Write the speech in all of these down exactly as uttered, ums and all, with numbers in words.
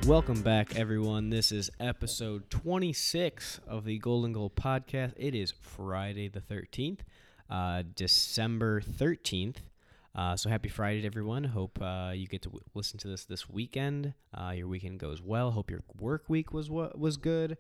Welcome back, everyone. This is episode twenty-six of the Golden Goal podcast. It is Friday the thirteenth, uh, December thirteenth. Uh, so happy Friday to everyone. Hope uh, you get to w- listen to this this weekend. Uh, your weekend goes well. Hope your work week was was good.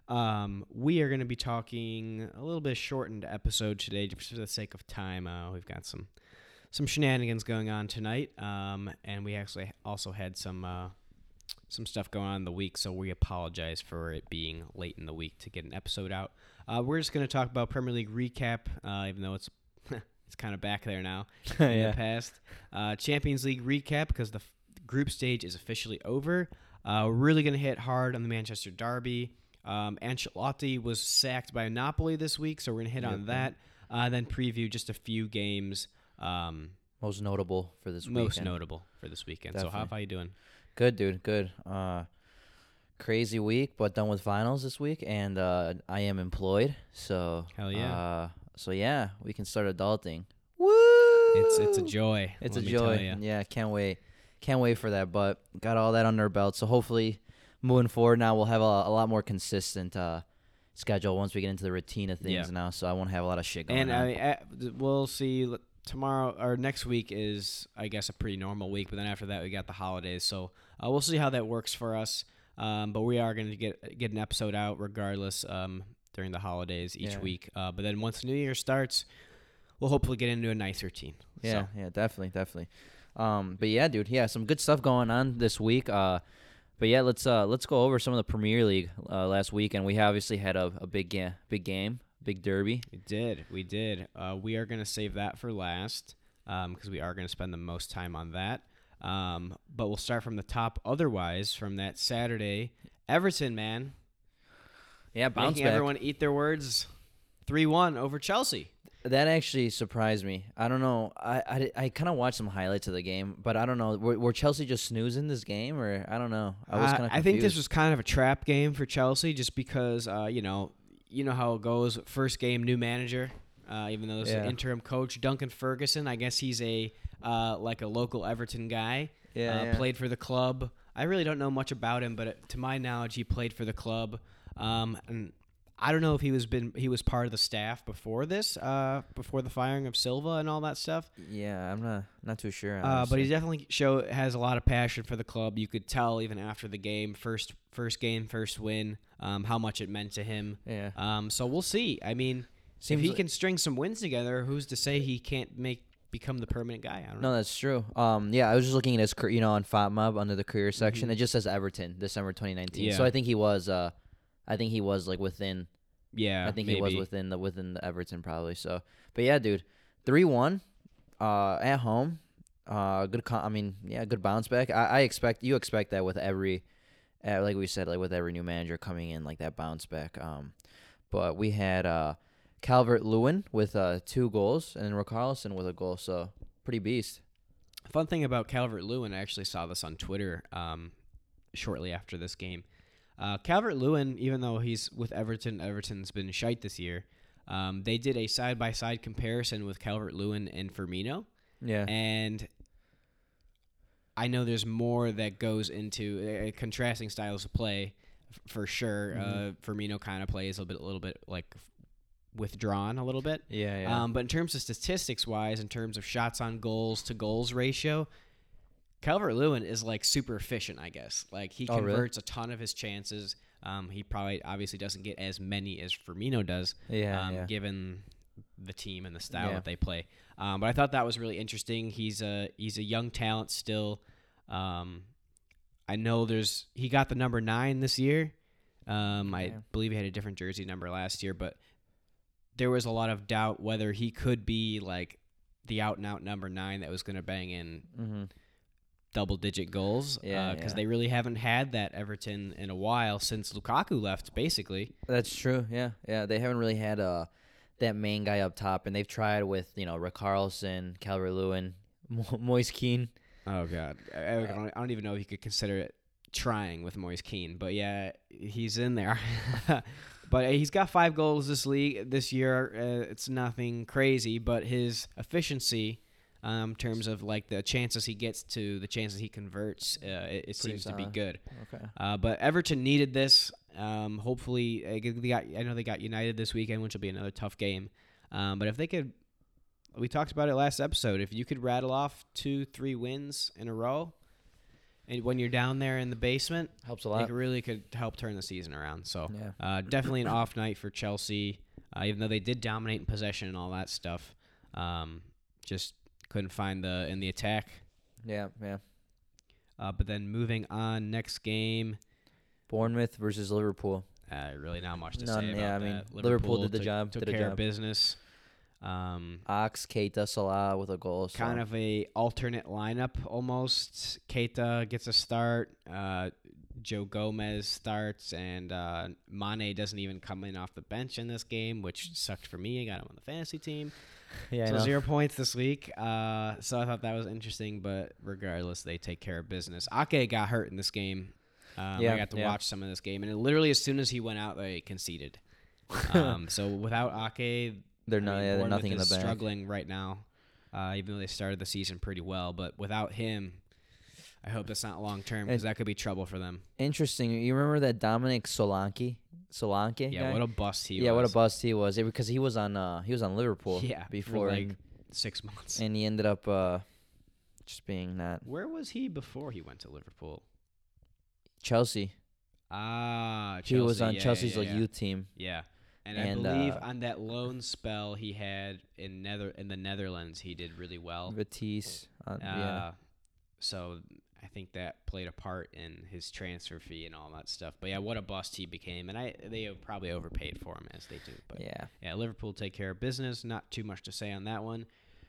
Um, we are going to be talking a little bit shortened episode today just for the sake of time. Uh, we've got some some shenanigans going on tonight, um, and we actually also had some uh, some stuff going on in the week, so we apologize for it being late in the week to get an episode out. Uh, we're just going to talk about Premier League recap, uh, even though it's it's kind of back there now in yeah. the past. Uh, Champions League recap because the f- group stage is officially over. Uh, we're really going to hit hard on the Manchester derby. Um, Ancelotti was sacked by Napoli this week, so we're going to hit Yep. on that. Uh, then preview just a few games. Um, Most notable for this most weekend. notable for this weekend. So Definitely. how are you doing? Good, dude. Good. Uh, crazy week, but done with finals this week, and uh, I am employed. So Hell yeah. Uh, so yeah, we can start adulting. Woo! It's it's a joy. It's let a me tell joy. ya. Yeah, can't wait. Can't wait for that. But got all that under our belt. So hopefully, moving forward now, we'll have a, a lot more consistent uh, schedule once we get into the routine of things Yeah. now. So I won't have a lot of shit going And on. I, I, we'll see l- tomorrow or next week is, I guess, a pretty normal week. But then after that, we got the holidays. So uh, we'll see how that works for us. Um, but we are going to get get an episode out regardless um, during the holidays each Yeah. week. Uh, but then once New Year starts, we'll hopefully get into a nice routine. Yeah, So, yeah, definitely, definitely. Um, but yeah, dude, yeah, some good stuff going on this week. Uh, but yeah, let's uh, let's go over some of the Premier League uh, last week, and we obviously had a, a big ga- big game, big derby. we did. We did. Uh, we are going to save that for last because we are going to spend the most time on that. Um, but we'll start from the top. Otherwise, from that Saturday, Everton, man. Yeah, bounce Making back. everyone eat their words. three one over Chelsea. That actually surprised me. I don't know. I I, I kind of watched some highlights of the game, but I don't know. Were, were Chelsea just snoozing this game, or I don't know. I was Uh, kind of. I think this was kind of a trap game for Chelsea just because, uh, you know, you know how it goes. First game, new manager. Uh, even though this is Yeah. an interim coach, Duncan Ferguson. I guess he's a uh, like a local Everton guy. Yeah, uh, yeah. Played for the club. I really don't know much about him, but uh, to my knowledge, he played for the club. Um, and I don't know if he was been he was part of the staff before this, uh, before the firing of Silva and all that stuff. Yeah, I'm not not too sure. Uh, but honestly. he definitely show has a lot of passion for the club. You could tell even after the game, first first game, first win, um, how much it meant to him. Yeah. Um, so we'll see. I mean, Seems if he like- can string some wins together, who's to say he can't make become the permanent guy? I don't No, know. that's true. Um, yeah, I was just looking at his, car- you know, on FotMob under the career section. Mhm. It just says Everton, December twenty nineteen. So Yeah. I think he was, uh, I think he was like within. Yeah, I think maybe. he was within the within the Everton probably. So, but yeah, dude, three one, uh, at home. Uh, good. Con- I mean, yeah, good bounce back. I, I expect you expect that with every, uh, like we said, like with every new manager coming in, like that bounce back. Um, but we had uh, Calvert-Lewin with uh two goals and then Richarlison with a goal. So pretty beast. Fun thing about Calvert-Lewin, I actually saw this on Twitter um, shortly after this game. Uh, Calvert-Lewin, even though he's with Everton, Everton's been shite this year. Um, they did a side-by-side comparison with Calvert-Lewin and Firmino, Yeah. and I know there's more that goes into uh, contrasting styles of play, f- for sure. Mhm. Uh, Firmino kind of plays a bit, a little bit like withdrawn a little bit. Yeah, yeah. Um, but in terms of statistics wise, in terms of shots on goals to goals ratio, Calvert-Lewin is like super efficient, I guess. Like he Oh, really? converts a ton of his chances. Um, he probably obviously doesn't get as many as Firmino does, yeah, um, yeah. given the team and the style Yeah. that they play. Um, but I thought that was really interesting. He's a he's a young talent still. Um, I know there's he got the number nine this year. Um, I Yeah. believe he had a different jersey number last year, but there was a lot of doubt whether he could be like the out and out number nine that was going to bang in Mm-hmm. double digit goals. Yeah, because yeah. they really haven't had that Everton in a while since Lukaku left, basically. That's true. Yeah, yeah. They haven't really had uh that main guy up top, and they've tried with you know Richarlison, Calvert-Lewin, Mo- Moise Kean. Oh God, I, I, don't, I don't even know if you could consider it trying with Moise Kean, but yeah, he's in there. But he's got five goals this league this year. Uh, it's nothing crazy, but his efficiency Um, in terms of like the chances he gets to the chances he converts, uh, it, it seems to be solid. good. Okay. Uh, but Everton needed this. Um, hopefully, uh, they got, I know they got United this weekend, which will be another tough game. Um, but if they could, we talked about it last episode. If you could rattle off two, three wins in a row, and when you're down there in the basement, Helps a it lot. really could help turn the season around. So Yeah. uh, definitely an off night for Chelsea, uh, even though they did dominate in possession and all that stuff. Um, just couldn't find the in the attack. Yeah, yeah. Uh, but then moving on, next game, Bournemouth versus Liverpool. uh, really not much to None, say about yeah, I that. mean, Liverpool did the took, job, took did a care job. of business. Um, Ox, Keita, Salah with a goal. So. kind of a alternate lineup almost. Keita gets a start. Uh, Joe Gomez starts, and uh, Mane doesn't even come in off the bench in this game, which sucked for me. I got him on the fantasy team. Yeah, I so know. zero points this week. Uh, so I thought that was interesting, but regardless, they take care of business. Ake got hurt in this game. Um, Yeah, I got to yeah. watch some of this game, and it literally as soon as he went out, they conceded. Um, so without Ake, They're I not. mean, Yeah, they're Bournemouth nothing in the is bag. struggling right now, uh, even though they started the season pretty well. But without him, I hope that's not long term because And- that could be trouble for them. Interesting. You remember that Dominic Solanke? Solanke? Yeah, guy? what a bust he yeah, was. what a bust he was. Yeah, because he was on. Uh, he was on Liverpool. Yeah, before, for like and, six months. and he ended up uh, just being not Where was he before he went to Liverpool? Chelsea. Ah, Chelsea. He was on yeah, Chelsea's yeah, like yeah. youth team. Yeah, and, I And, believe uh, on that loan spell he had in Nether in the Netherlands, he did really well. Vitesse. Uh, Uh, yeah. So I think that played a part in his transfer fee and all that stuff. But yeah, what a bust he became, and I they probably overpaid for him as they do. But Yeah. yeah, Liverpool take care of business. Not too much to say on that one.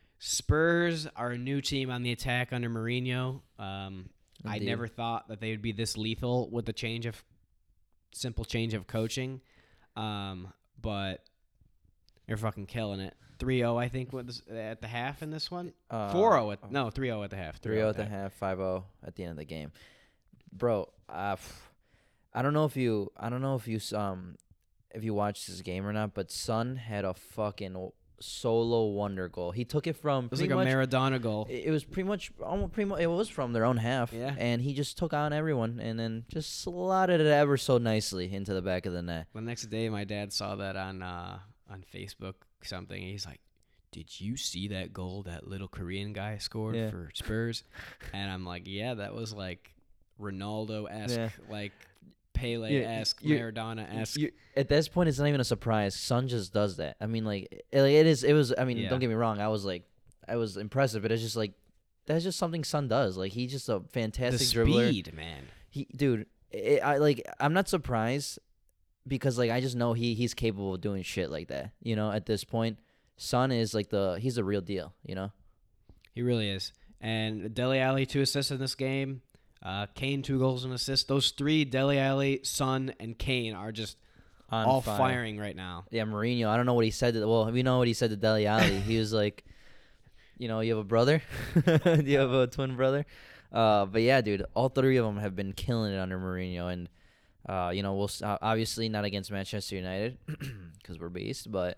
Spurs are a new team on the attack under Mourinho. Um, I Indeed. never thought that they would be this lethal with the change of simple change of coaching, um, but they're fucking killing it. three oh, I think, was at the half in this one. Uh, four oh at no three oh at the half. three oh at the half, five oh at the end of the game. Bro, uh, I don't know if you I don't know if you um if you watched this game or not, but Son had a fucking solo wonder goal. He took it from It was pretty like a much Maradona goal. it it was pretty much almost pretty much it was from their own half. Yeah. And he just took on everyone and then just slotted it ever so nicely into the back of the net. The next day, my dad saw that on uh, on Facebook something. And he's like, "Did you see that goal that little Korean guy scored Yeah. for Spurs?" And I'm like, "Yeah, that was like Ronaldo esque, Yeah. like Pele esque, You- you- Maradona esque." You- at this point, it's not even a surprise. Son just does that. I mean, like, it, like, it is. It was. I mean, Yeah. don't get me wrong. I was like, I was impressive, but it's just like, that's just something Son does. Like, he's just a The fantastic dribbler. speed, man. He, dude, it, I like. I'm not surprised because like I just know he he's capable of doing shit like that. You know, at this point, Son is like the he's the real deal. You know. He really is. And Dele Alli two assists in this game. Uh, Kane two goals and assists. Those three, Dele Alli, Son, and Kane, are just On all fire. firing right now. Yeah, Mourinho. I don't know what he said. To, well, we know what he said to Dele Alli. He was like, you know, you have a brother? Do you have a twin brother? Uh, but yeah, dude, all three of them have been killing it under Mourinho. And, uh, you know, we'll s- uh, obviously not against Manchester United because we're beast. But,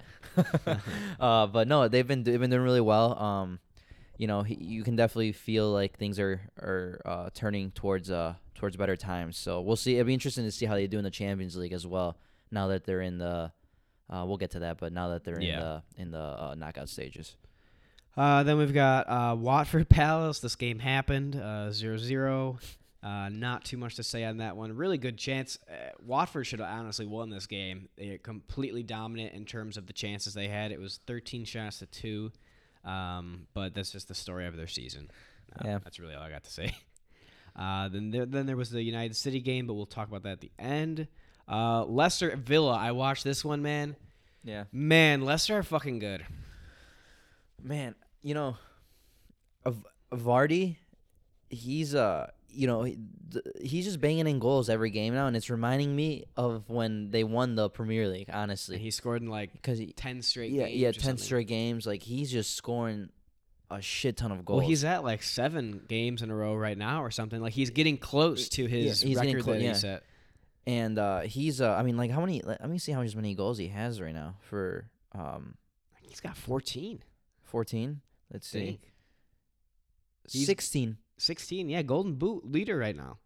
uh, but no, they've been they've been doing really well. Um, you know, he, you can definitely feel like things are are uh, turning towards uh towards better times. So we'll see. It'll be interesting to see how they do in the Champions League as well. Now that they're in the, uh, we'll get to that. But now that they're Yeah. in the in the uh, knockout stages. Uh, then we've got uh, Watford Palace. This game happened uh, zero zero. Uh, not too much to say on that one. Really good chance. Uh, Watford should have honestly won this game. They are completely dominant in terms of the chances they had. It was thirteen shots to two. Um, but that's just the story of their season. Uh, Yeah. That's really all I got to say. Uh, then there, then there was the United City game, but we'll talk about that at the end. Uh, Leicester at Villa. I watched this one, man. Yeah. Man, Leicester are fucking good. Man, you know, Av- Vardy, he's uh, you know, he, th- he's just banging in goals every game now, and it's reminding me of when they won the Premier League. And Honestly, he scored in like because he, ten straight yeah, games. yeah, or ten something. straight games. Like he's just scoring a shit ton of goals. Well, he's at like seven games in a row right now or something. Like he's getting close to his Yeah, he's getting record clo- that yeah. he set. and uh, he's uh, I mean, like how many? Let let me see how many goals he has right now for um He's got fourteen. fourteen. Let's I see. think. He's- sixteen. sixteen, yeah, Golden Boot leader right now.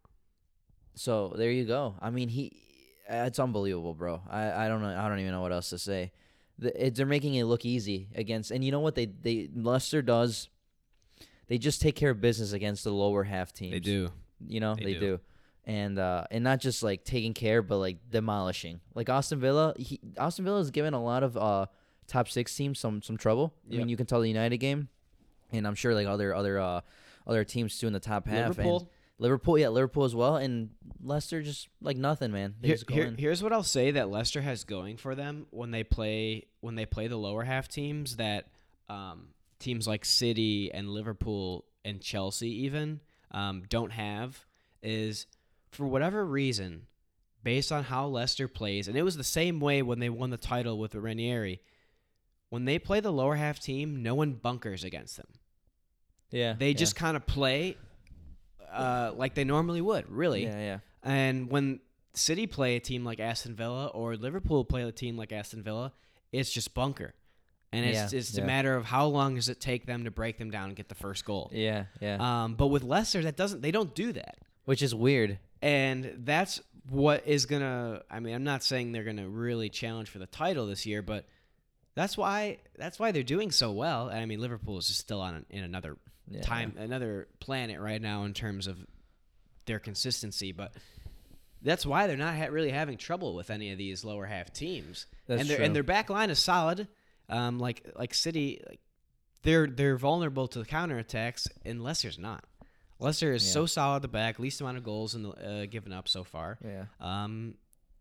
So there you go. I mean, he, it's unbelievable, bro. I, I don't know. I don't even know what else to say. The, it, they're making it look easy against, and you know what they they Leicester does. They just take care of business against the lower half teams. They do. You know They they, do. do. And uh, and not just like taking care, but like demolishing. Like Aston Villa, he, Aston Villa has given a lot of uh, top six teams some some trouble. I Yep. mean, you can tell the United game, and I'm sure like other other uh, other teams too in the top half. And Liverpool. Liverpool, yeah, Liverpool as well, and Leicester just like nothing, man. They Here, just go here- in. here's what I'll say that Leicester has going for them when they play when they play the lower half teams that um, teams like City and Liverpool and Chelsea even um, don't have is for whatever reason, based on how Leicester plays, and it was the same way when they won the title with Ranieri. When they play the lower half team, no one bunkers against them. Yeah, They yeah. just kind of play uh, like they normally would, really. yeah, yeah. And when City play a team like Aston Villa or Liverpool play a team like Aston Villa, it's just bunker. And it's, Yeah, it's yeah. a matter of how long does it take them to break them down and get the first goal. Yeah, yeah. Um, but with Leicester, that doesn't. They don't do that, Which is weird. and that's what is gonna. I mean, I'm not saying they're gonna really challenge for the title this year, but that's why that's why they're doing so well. I mean, Liverpool is just still on in another Yeah, time, another planet right now in terms of their consistency, but that's why they're not ha- really having trouble with any of these lower half teams. That's and their true. and their back line is solid. Um, like like City, like they're they're vulnerable to the counterattacks, and Leicester's not. Leicester is Yeah. so solid at the back, least amount of goals in the uh, given up so far. Yeah. Um,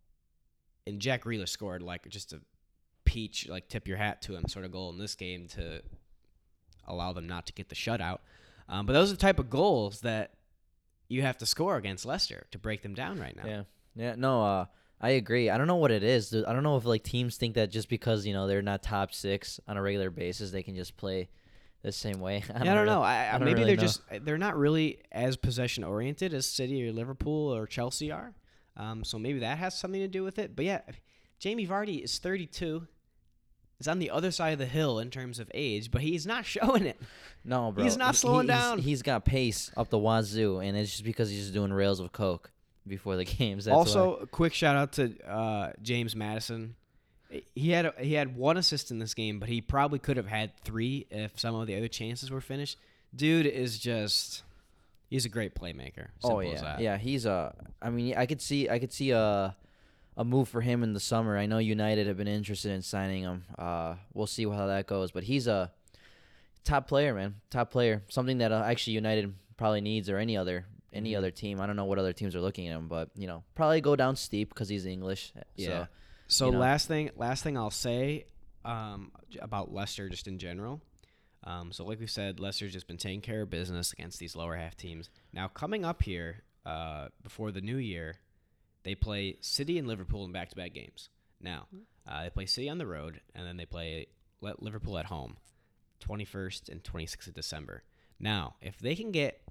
and Jack Grealish scored like just a peach, like tip your hat to him sort of goal in this game to allow them not to get the shutout. Um, but those are the type of goals that you have to score against Leicester to break them down right now. Yeah. Yeah. No, uh, I agree. I don't know what it is. dude. I don't know if like teams think that just because, you know, they're not top six on a regular basis, they can just play the same way. I Yeah, I don't know. really- I, I, I don't maybe really they're know. just they're not really as possession oriented as City or Liverpool or Chelsea are. Um, so maybe that has something to do with it. But yeah, Jamie Vardy is thirty-two. He's on the other side of the hill in terms of age, but he's not showing it. No, bro. He's not He- slowing he's- down. he's got pace up the wazoo, and it's just because he's just doing rails of coke before the games. That's also, why. a quick shout out to uh, James Madison. He had a, he had one assist in this game, but he probably could have had three if some of the other chances were finished. Dude is just he's a great playmaker. Simple Oh as yeah, that. yeah. He's a. I mean, I could see. I could see a, a move for him in the summer. I know United have been interested in signing him. Uh, we'll see how that goes. But he's a top player, man. Top player. Something that uh, actually United probably needs, or any other any Mhm. other team. I don't know what other teams are looking at him, but you know, probably go down steep because he's English. Yeah. So, So you know. last thing, last thing I'll say um, j- about Leicester, just in general. Um, so like we said, Leicester's just been taking care of business against these lower half teams. Now coming up here uh, before the new year, they play City and Liverpool in back-to-back games. Now uh, they play City on the road, and then they play Le- Liverpool at home, twenty-first and twenty-sixth of December. Now, if they can get,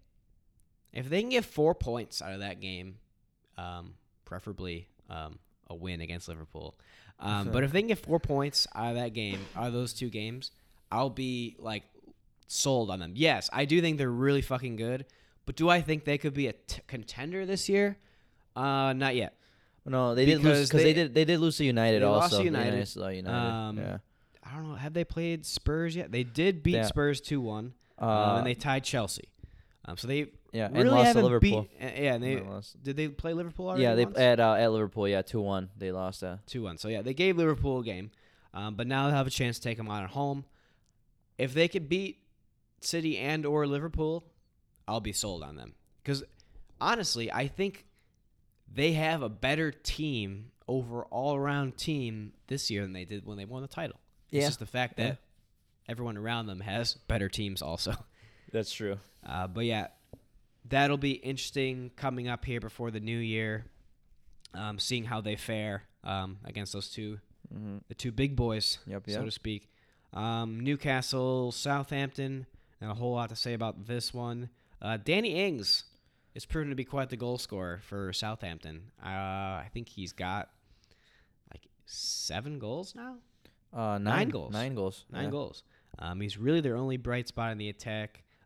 if they can get four points out of that game, um, preferably. Um, a win against Liverpool. Um, but if they can get four points out of that game, out of those two games, I'll be like sold on them. Yes, I do think they're really fucking good, but do I think they could be a t- contender this year? Uh, not yet. no, they did lose Because because they- they, did. They did lose to United they also. lost to United. United, so United. Um, yeah. I don't know. Have they played Spurs yet? They did beat Yeah. Spurs two one, um, Uh, and they tied Chelsea. Um, so they yeah, and really lost to haven't Liverpool. beat. uh, yeah, and they They lost. did they play Liverpool already? Yeah, they once? at uh, at Liverpool. Yeah, two one. They lost that. two one. So, yeah, they gave Liverpool a game, um, but now they'll have a chance to take them out at home. If they could beat City and or Liverpool, I'll be sold on them. Because, honestly, I think they have a better team, over all-around team this year than they did when they won the title. It's Yeah. just the fact that Yeah. everyone around them has better teams also. That's true. Uh, but, yeah, that'll be interesting coming up here before the new year, um, seeing how they fare um, against those two Mm-hmm. the two big boys, Yep, so yep. to speak. Um, Newcastle, Southampton, and a whole lot to say about this one. Uh, Danny Ings is proven to be quite the goal scorer for Southampton. Uh, I think he's got like seven goals now? Uh, nine, Nine goals. Nine goals. Nine yeah. goals. Um, he's really their only bright spot in the attack.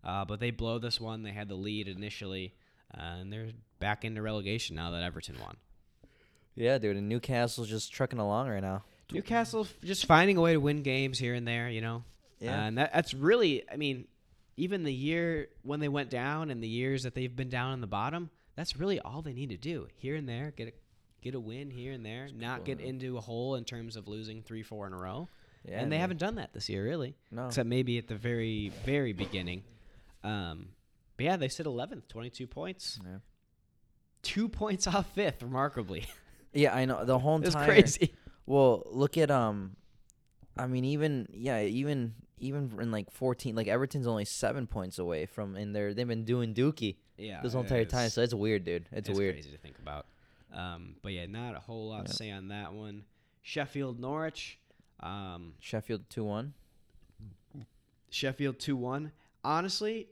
Uh, but they blow this one. They had the lead initially, uh, and they're back into relegation now that Everton won. Yeah, dude, and Newcastle's just trucking along right now. Newcastle just finding a way to win games here and there, you know. Yeah. Uh, and that, that's really, I mean, even the year when they went down and the years that they've been down in the bottom, that's really all they need to do. Here and there, get a get a win here and there, not cool, get man. into a hole in terms of losing three, four in a row. Yeah, and they dude. haven't done that this year, really, No. except maybe at the very, very beginning. Um, but yeah, they sit eleventh, twenty-two points, Yeah. two points off fifth, remarkably. Yeah, I know the whole It's entire. crazy. Well, look at um, I mean, even yeah, even even in like fourteen, like Everton's only seven points away from, and they're they've been doing Dookie Yeah, this whole entire it's- time, so it's weird, dude. It's, It's weird. crazy to think about. Um, but yeah, not a whole lot to Yeah. say on that one. Sheffield Norwich. Um, Sheffield two one. Sheffield two one. Honestly,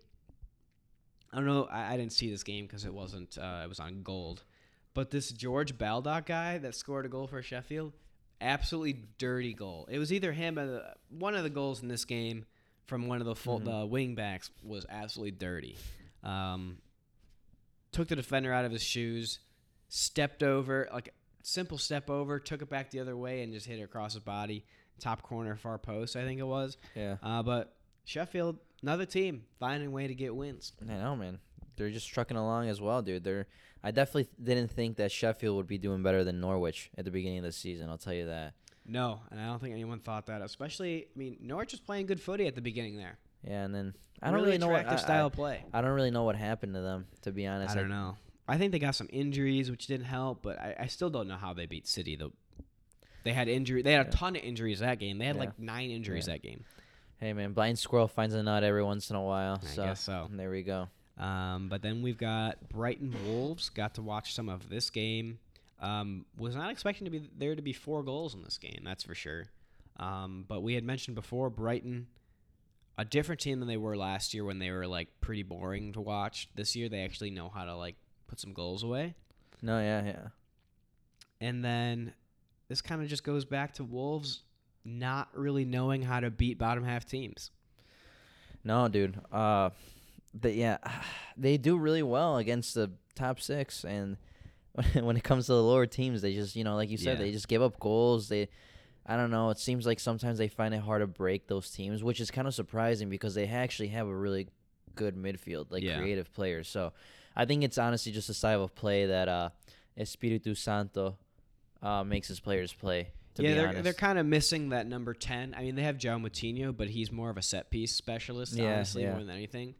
I don't know. I, I didn't see this game because it wasn't. Uh, it was on Gold. But this George Baldock guy that scored a goal for Sheffield, absolutely dirty goal. It was either him or the, one of the goals in this game from one of the full, Mhm. the wing backs was absolutely dirty. Um, took the defender out of his shoes, stepped over, like simple step over, took it back the other way and just hit it across his body, top corner, far post, I think it was. Yeah. Uh, but Sheffield, another team finding a way to get wins. I know, man. They're just trucking along as well, dude. They're. I definitely didn't think that Sheffield would be doing better than Norwich at the beginning of the season. I'll tell you that. No, and I don't think anyone thought that. Especially, I mean, Norwich was playing good footy at the beginning there. Yeah, and then I don't really, know what attractive I, style I, of play. I don't really know what happened to them, to be honest. I don't know. I think they got some injuries, which didn't help, but I, I still don't know how they beat City. Though they had injury, they had a Yeah. ton of injuries that game. They had Yeah. like nine injuries Yeah. that game. Hey, man, blind squirrel finds a nut every once in a while. I so guess so. There we go. Um, but then we've got Brighton Wolves. Got to watch some of this game. Um, was not expecting to be there to be four goals in this game. That's for sure. Um, but we had mentioned before Brighton, a different team than they were last year when they were like pretty boring to watch. This year they actually know how to like put some goals away. No, yeah, yeah. And then this kind of just goes back to Wolves not really knowing how to beat bottom half teams. No, dude. Uh, they, yeah, they do really well against the top six, and when it comes to the lower teams, they just, you know, like you said, Yeah. they just give up goals. They, I don't know. It seems like sometimes they find it hard to break those teams, which is kind of surprising because they actually have a really good midfield, like Yeah. creative players. So I think it's honestly just a style of play that uh, Espiritu Santo uh, makes his players play. To yeah, be they're honest. they're kind of missing that number ten. I mean, they have Joe Moutinho, but he's more of a set piece specialist, Yeah, honestly, yeah. more than anything.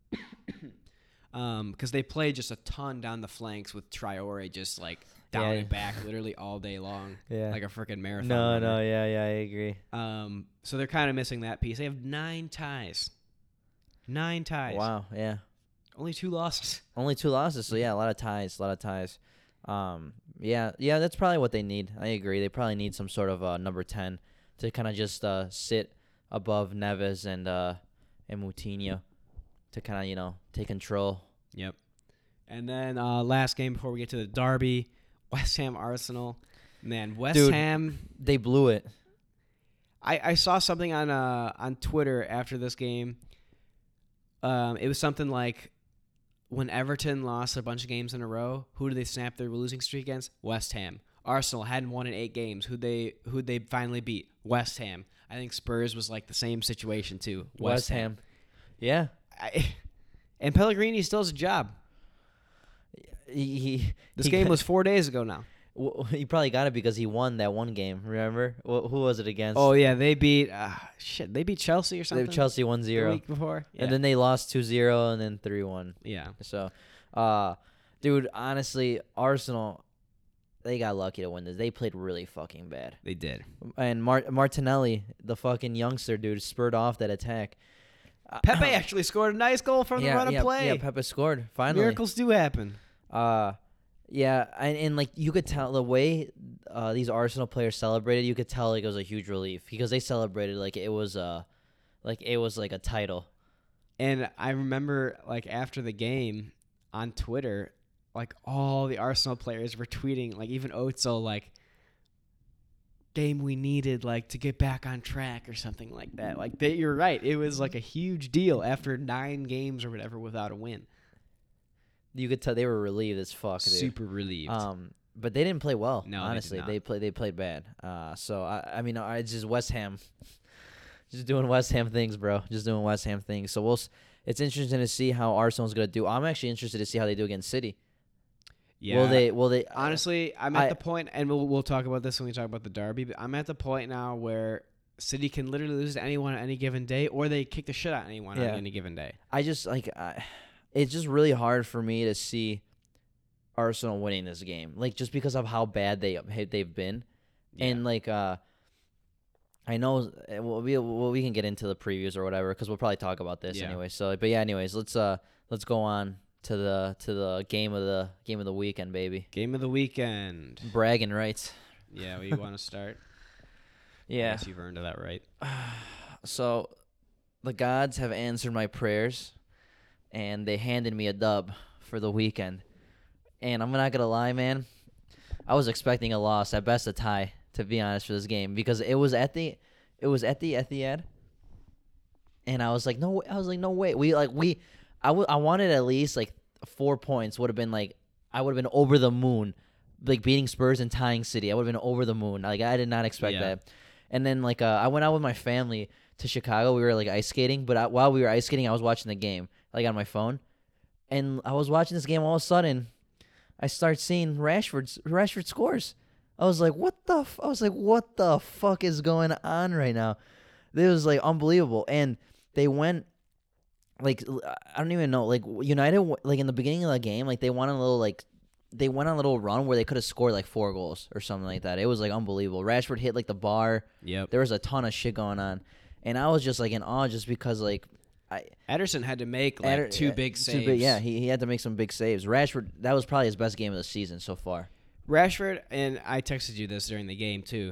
Um, because they play just a ton down the flanks with Traore just like down Yeah. and back literally all day long, yeah. like a freaking marathon. no, runner. no, yeah, yeah, I agree. Um, so they're kind of missing that piece. They have nine ties, nine ties. Wow, yeah. Only two losses. Only two losses, so yeah, a lot of ties, a lot of ties. Um, yeah, yeah, that's probably what they need. I agree. They probably need some sort of uh, number ten to kind of just uh, sit above Neves and uh, and Moutinho to kind of, you know, take control. Yep. And then uh, last game before we get to the derby, West Ham Arsenal. Man, West Dude. Ham. They blew it. I, I saw something on uh on Twitter after this game. Um, it was something like when Everton lost a bunch of games in a row, who did they snap their losing streak against? West Ham. Arsenal hadn't won in eight games. Who they who they finally beat? West Ham. I think Spurs was like the same situation too. West, Ham. Yeah. I, and Pellegrini still has a job. He, he This he game got- was four days ago now. w- he probably got it because he won that one game. Remember? Wh- who was it against? Oh yeah, they beat uh, shit. They beat Chelsea or They- something. Chelsea one the zero. week before. Yeah. And then they lost two zero and then three one. yeah. So, uh, dude, honestly, Arsenal, they got lucky to win this. They played really fucking bad. They did. And Mar- Martinelli, the fucking youngster dude, spurred off that attack. Uh, Pepe actually scored a nice goal from yeah, the run of yeah, play. Yeah, Pepe scored finally. Miracles do happen. Uh, yeah, and, and like you could tell the way uh, these Arsenal players celebrated, you could tell like it was a huge relief because they celebrated like it was uh like it was like a title. And I remember, like, after the game on Twitter, like, all the Arsenal players were tweeting, like, even Özil, like, game we needed, like, to get back on track or something like that. Like, they, you're right. It was, like, a huge deal after nine games or whatever without a win. You could tell they were relieved as fuck, dude. Super relieved. Um, but they didn't play well. No, honestly, they, did they not. played they played bad. Uh, so I I mean, I just West Ham, just doing West Ham things, bro. Just doing West Ham things. So we'll. s- It's interesting to see how Arsenal's gonna do. I'm actually interested to see how they do against City. Yeah. Will they? Will they? Honestly, I'm at I- the point, and we'll, we'll talk about this when we talk about the derby, but I'm at the point now where City can literally lose to anyone on any given day, or they kick the shit out of anyone Yeah. on any given day. I just like. I, it's just really hard for me to see Arsenal winning this game, like just because of how bad they they've been, Yeah. and like uh, I know uh, well, we well, we can get into the previews or whatever because we'll probably talk about this Yeah. anyway. So, but yeah, anyways, let's uh let's go on to the to the game of the game of the weekend, baby. Game of the weekend. Bragging rights. Yeah, well, you want to start? I Yeah. guess you've earned that right. So, the gods have answered my prayers, and they handed me a dub for the weekend. And I'm not gonna lie, man, I was expecting a loss, at best a tie, to be honest, for this game because it was at the, it was at the Etihad, and I was like, no, I was like, no way, we like we, I, w- I wanted at least like four points would have been like I would have been over the moon, like beating Spurs and tying City. I would have been over the moon. Like I did not expect Yeah. that. And then like uh, I went out with my family to Chicago. We were like ice skating, but I, while we were ice skating, I was watching the game like on my phone, and I was watching this game. All of a sudden, I start seeing Rashford's Rashford scores. I was like, what the? F-? I was like, what the fuck is going on right now? This was like unbelievable, and they went. Like I don't even know. Like United, like in the beginning of the game, like they won a little like they went on a little run where they could have scored like four goals or something like that. It was like unbelievable. Rashford hit like the bar. Yep. There was a ton of shit going on, and I was just like in awe just because like I Ederson had to make like Eder- two uh, big two saves. big- yeah, he he had to make some big saves. Rashford, that was probably his best game of the season so far. Rashford, and I texted you this during the game too.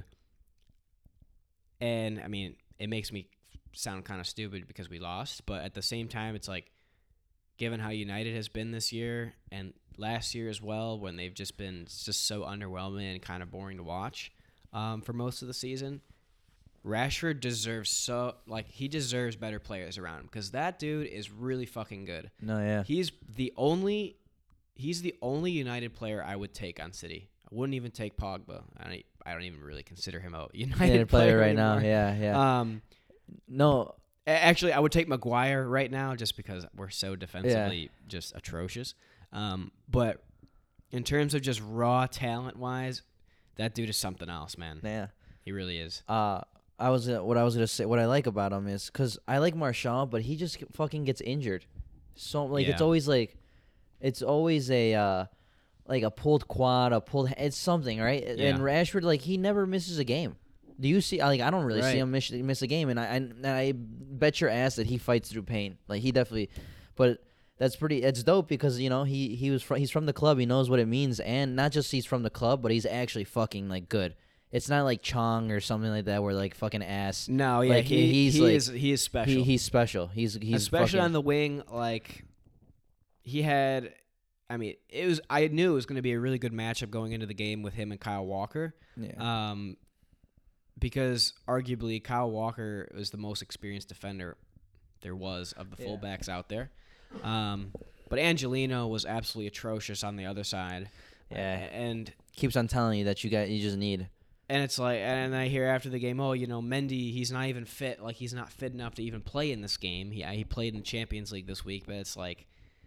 And I mean, it makes me sound kind of stupid because we lost, but at the same time, it's like, given how United has been this year and last year as well, when they've just been just so underwhelming and kind of boring to watch um, for most of the season, Rashford deserves so like he deserves better players around him because that dude is really fucking good. No, yeah, He's the only he's the only United player I would take on City. I wouldn't even take Pogba. I don't, I don't even really consider him a United, United player, player right anymore. now. Yeah, yeah. Um, no, a- actually, I would take Maguire right now just because we're so defensively just atrocious. Um, but in terms of just raw talent wise, that dude is something else, man. yeah. He really is. Uh, I was uh, what I was gonna say. What I like about him is because I like Martial, but he just fucking gets injured. So like it's Yeah. always like, it's always a uh, like a pulled quad, a pulled. It's something, right? Yeah. And Rashford, like he never misses a game. Do you see? Like I don't really Right. see him miss, miss a game, and I and I bet your ass that he fights through pain. Like he definitely, but. That's pretty. It's dope because you know he he was fr- he's from the club. He knows what it means, and not just he's from the club, but he's actually fucking like good. It's not like Chong or something like that, where like fucking ass. No, yeah, Like, he, he's he like- is he is special. He he's special. He's he's Especially fucking, on the wing, like he had. I mean, it was. I knew it was going to be a really good matchup going into the game with him and Kyle Walker. yeah. Um, because arguably Kyle Walker was the most experienced defender there was of the Yeah. fullbacks out there. Um, but Angelino was absolutely atrocious on the other side. Yeah. and Keeps on telling you that you got you just need. and it's like, and I hear after the game, oh, you know, Mendy, he's not even fit. Like he's not fit enough to even play in this game. He he played in the Champions League this week, but it's like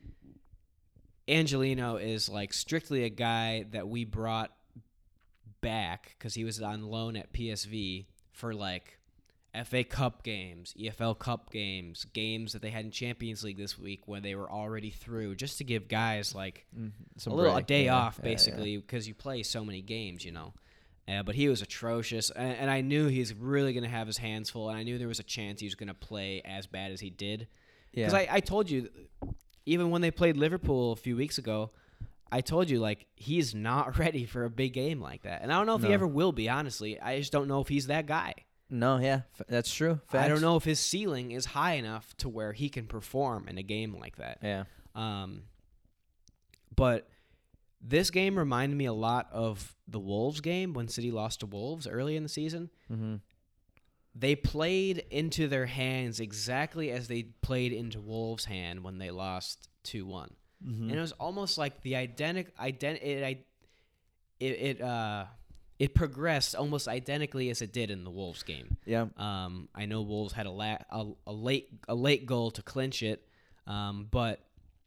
Angelino is like strictly a guy that we brought back because he was on loan at P S V for like F A Cup games, E F L Cup games, games that they had in Champions League this week when they were already through, just to give guys like Some a little a break. day Yeah, off yeah, yeah. basically because you play so many games, you know. Uh, but he was atrocious, and, and I knew he's really going to have his hands full, and I knew there was a chance he was going to play as bad as he did. Because Yeah. I, I told you, even when they played Liverpool a few weeks ago, I told you, like, he's not ready for a big game like that. And I don't know if he No. ever will be, honestly. I just don't know if he's that guy. No, yeah, f- that's true. Facts. I don't know if his ceiling is high enough to where he can perform in a game like that. Yeah. Um, but This game reminded me a lot of the Wolves game when City lost to Wolves early in the season. Mm-hmm. They played into their hands exactly as they played into Wolves' hand when they lost two one. Mm-hmm. And it was almost like the identic ident- it, it it uh it progressed almost identically as it did in the Wolves game. Yeah. Um, I know Wolves had a, la- a a late a late goal to clinch it, um, but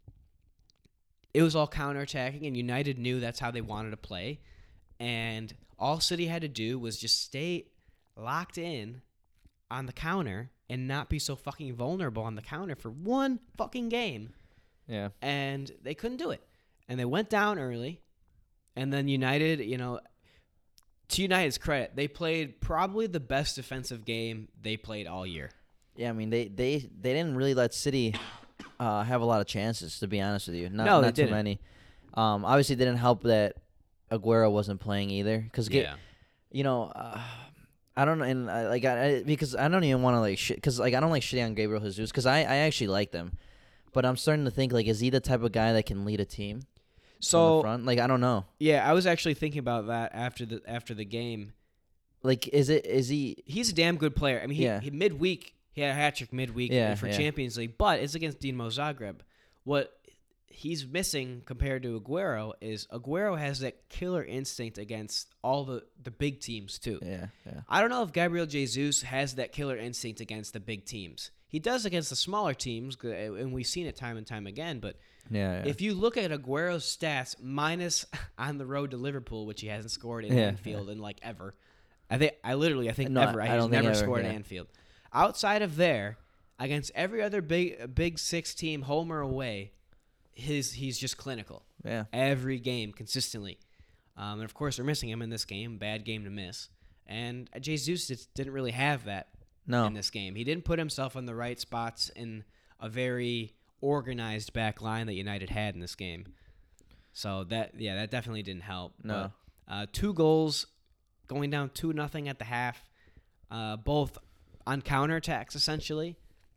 it was all counterattacking, and United knew that's how they wanted to play. And all City had to do was just stay locked in on the counter and not be so fucking vulnerable on the counter for one fucking game. Yeah. And they couldn't do it. And they went down early. And then United, you know, to United's credit, they played probably the best defensive game they played all year. Yeah, I mean, they, they, they didn't really let City uh, have a lot of chances, to be honest with you. Not, No, they not too didn't. many. Um, obviously, it didn't help that Aguero wasn't playing either. Because, Yeah. you know, uh, I don't know, and I, like I, I because I don't even want to like shit because like I don't like shitting on Gabriel Jesus because I, I actually like them, but I'm starting to think like is he the type of guy that can lead a team? So from the front? Like I don't know. Yeah, I was actually thinking about that after the after the game. Like is it is he? He's a damn good player. I mean, he, Yeah. he midweek he had a hat trick midweek Yeah, for yeah. Champions League, but it's against Dinamo Zagreb. What he's missing compared to Aguero is Aguero has that killer instinct against all the, the big teams too. Yeah, yeah, I don't know if Gabriel Jesus has that killer instinct against the big teams. He does against the smaller teams, and we've seen it time and time again. But yeah. yeah. if you look at Aguero's stats minus on the road to Liverpool, which he hasn't scored in Yeah, Anfield in like ever, I think I literally I think No, never. I He's don't think never ever, scored yeah. in Anfield. Outside of there, against every other big big six team, home or away, his he's just clinical. yeah. Every game consistently. Um, and of course, we're missing him in this game. Bad game to miss. And Jesus just didn't really have that No. in this game. He didn't put himself in the right spots in a very organized back line that United had in this game. So that yeah, that definitely didn't help. No. But, uh, two goals, going down two nothing at the half, uh, both on counterattacks essentially.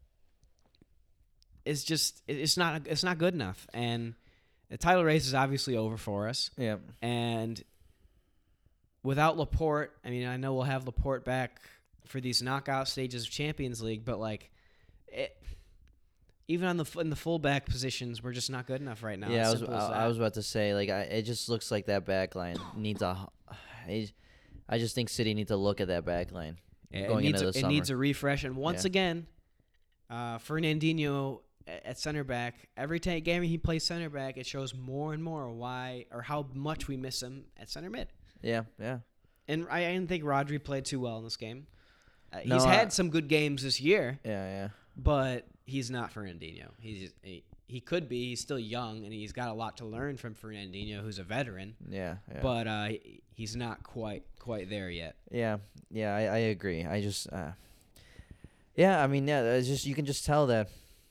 It's just it's not it's not good enough, and the title race is obviously over for us. Yeah. And without Laporte, I mean, I know we'll have Laporte back for these knockout stages of Champions League, but like, it, even on the in the fullback positions, we're just not good enough right now. Yeah, As I was simple as I, I that. was about to say like I, it just looks like that back line needs a. I I just think City need to look at that back line Yeah, going it needs into a, the it summer. needs a refresh, and once Yeah. again, uh, Fernandinho a- at center back. Every time game he plays center back, it shows more and more why or how much we miss him at center mid. yeah, yeah. And I, I didn't think Rodri played too well in this game. Uh, No, he's I- had some good games this year, Yeah, yeah. but he's not Fernandinho. He's he, he could be. He's still young, and he's got a lot to learn from Fernandinho, who's a veteran. Yeah, yeah. But uh, he- he's not quite quite there yet. yeah, yeah, I, I agree. I just uh Yeah, I mean, yeah, it's just you can just tell that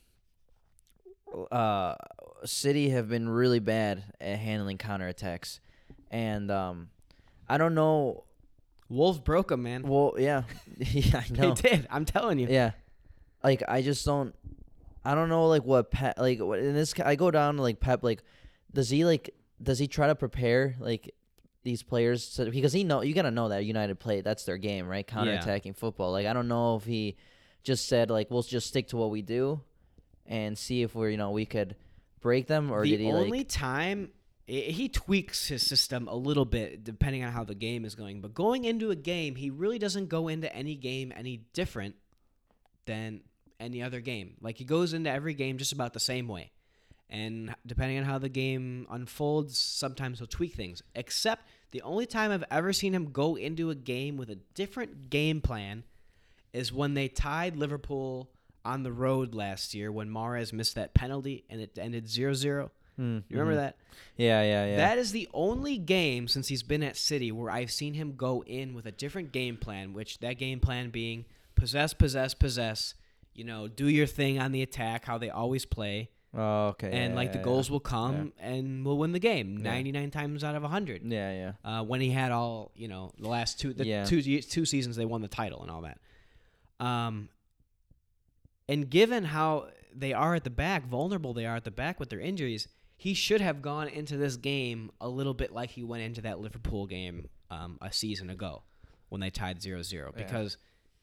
uh City have been really bad at handling counterattacks. And um I don't know. Wolves broke him, man. Well, yeah. yeah, I know. They did. I'm telling you. Yeah. Like I just don't I don't know like what Pep like what in this ca- I go down to like Pep like does he like does he try to prepare like these players to, because he know you got to know that United play that's their game, right? Counterattacking football. Like I don't know if he just said like we'll just stick to what we do and see if we're, you know, we could break them or the did he only like time i- he tweaks his system a little bit depending on how the game is going, but going into a game, he really doesn't go into any game any different than any other game. Like he goes into every game just about the same way. And depending on how the game unfolds, sometimes he'll tweak things. Except the only time I've ever seen him go into a game with a different game plan is when they tied Liverpool on the road last year when Mahrez missed that penalty and it ended zero zero. mm, You remember mhm. that? Yeah, yeah, yeah. That is the only game since he's been at City where I've seen him go in with a different game plan, which that game plan being possess, possess, possess, you know, do your thing on the attack, how they always play, oh, okay. and yeah, like the yeah, goals will come and we'll win the game Yeah. ninety-nine times out of one hundred. Yeah, yeah. Uh, when he had all, you know, the last two the Yeah. two ye- two seasons they won the title and all that. Um and given how they are at the back, vulnerable they are at the back with their injuries, he should have gone into this game a little bit like he went into that Liverpool game um, a season ago when they tied zero zero. Yeah. Because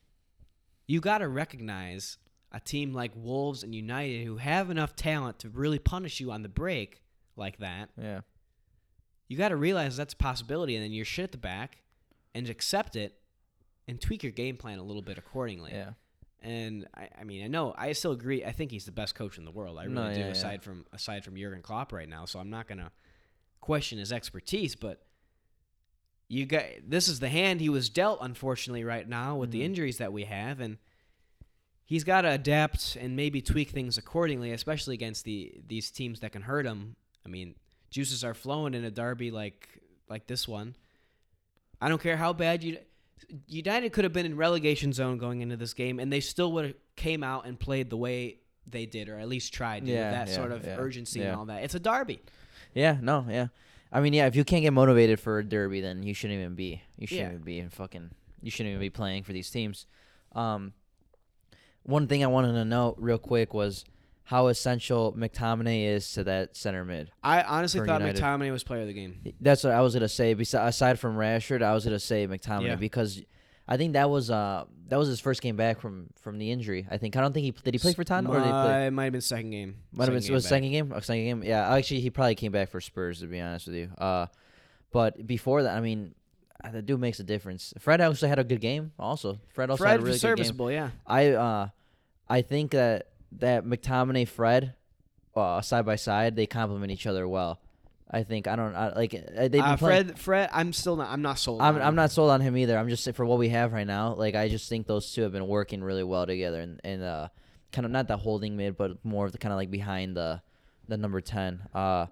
you got to recognize a team like Wolves and United who have enough talent to really punish you on the break like that. Yeah. You got to realize that's a possibility, and then you're shit at the back and accept it and tweak your game plan a little bit accordingly. Yeah. And I, I mean, I know I still agree. I think he's the best coach in the world. I really No, do. yeah, aside yeah. from aside from Jurgen Klopp right now, so I'm not gonna question his expertise. But you got this is the hand he was dealt, unfortunately, right now with Mm-hmm. the injuries that we have, and he's got to adapt and maybe tweak things accordingly, especially against the these teams that can hurt him. I mean, juices are flowing in a derby like like this one. I don't care how bad you. United could have been in relegation zone going into this game, and they still would have came out and played the way they did, or at least tried to, Yeah, with that yeah, sort of yeah, urgency yeah. and all that. It's a derby. Yeah, no, yeah. I mean, yeah, if you can't get motivated for a derby, then you shouldn't even be. You shouldn't Yeah. even be in fucking. You shouldn't even be playing for these teams. Um, one thing I wanted to note real quick was how essential McTominay is to that center mid. I honestly For thought United. McTominay was player of the game. That's what I was gonna say. Besi- aside from Rashford, I was gonna say McTominay Yeah. because I think that was uh that was his first game back from, from the injury. I think I don't think he did he play for Tottenham or did he play? Uh, it might have been second game. Might have been Second was game second game. Oh, second game. Yeah, actually, he probably came back for Spurs to be honest with you. Uh, but before that, I mean, uh, the dude makes a difference. Fred also had a good game. Also, Fred back. also Fred had a was really good game. serviceable, yeah. I uh, I think that that McTominay Fred, uh, side by side, they complement each other well. I think I don't I, like uh, they've been Uh, playing. Fred, Fred, I'm still not. I'm not sold. I'm on I'm him. not sold on him either. I'm just saying for what we have right now. Like I just think those two have been working really well together, and and uh, kind of not the holding mid, but more of the kind of like behind the the number ten. Uh,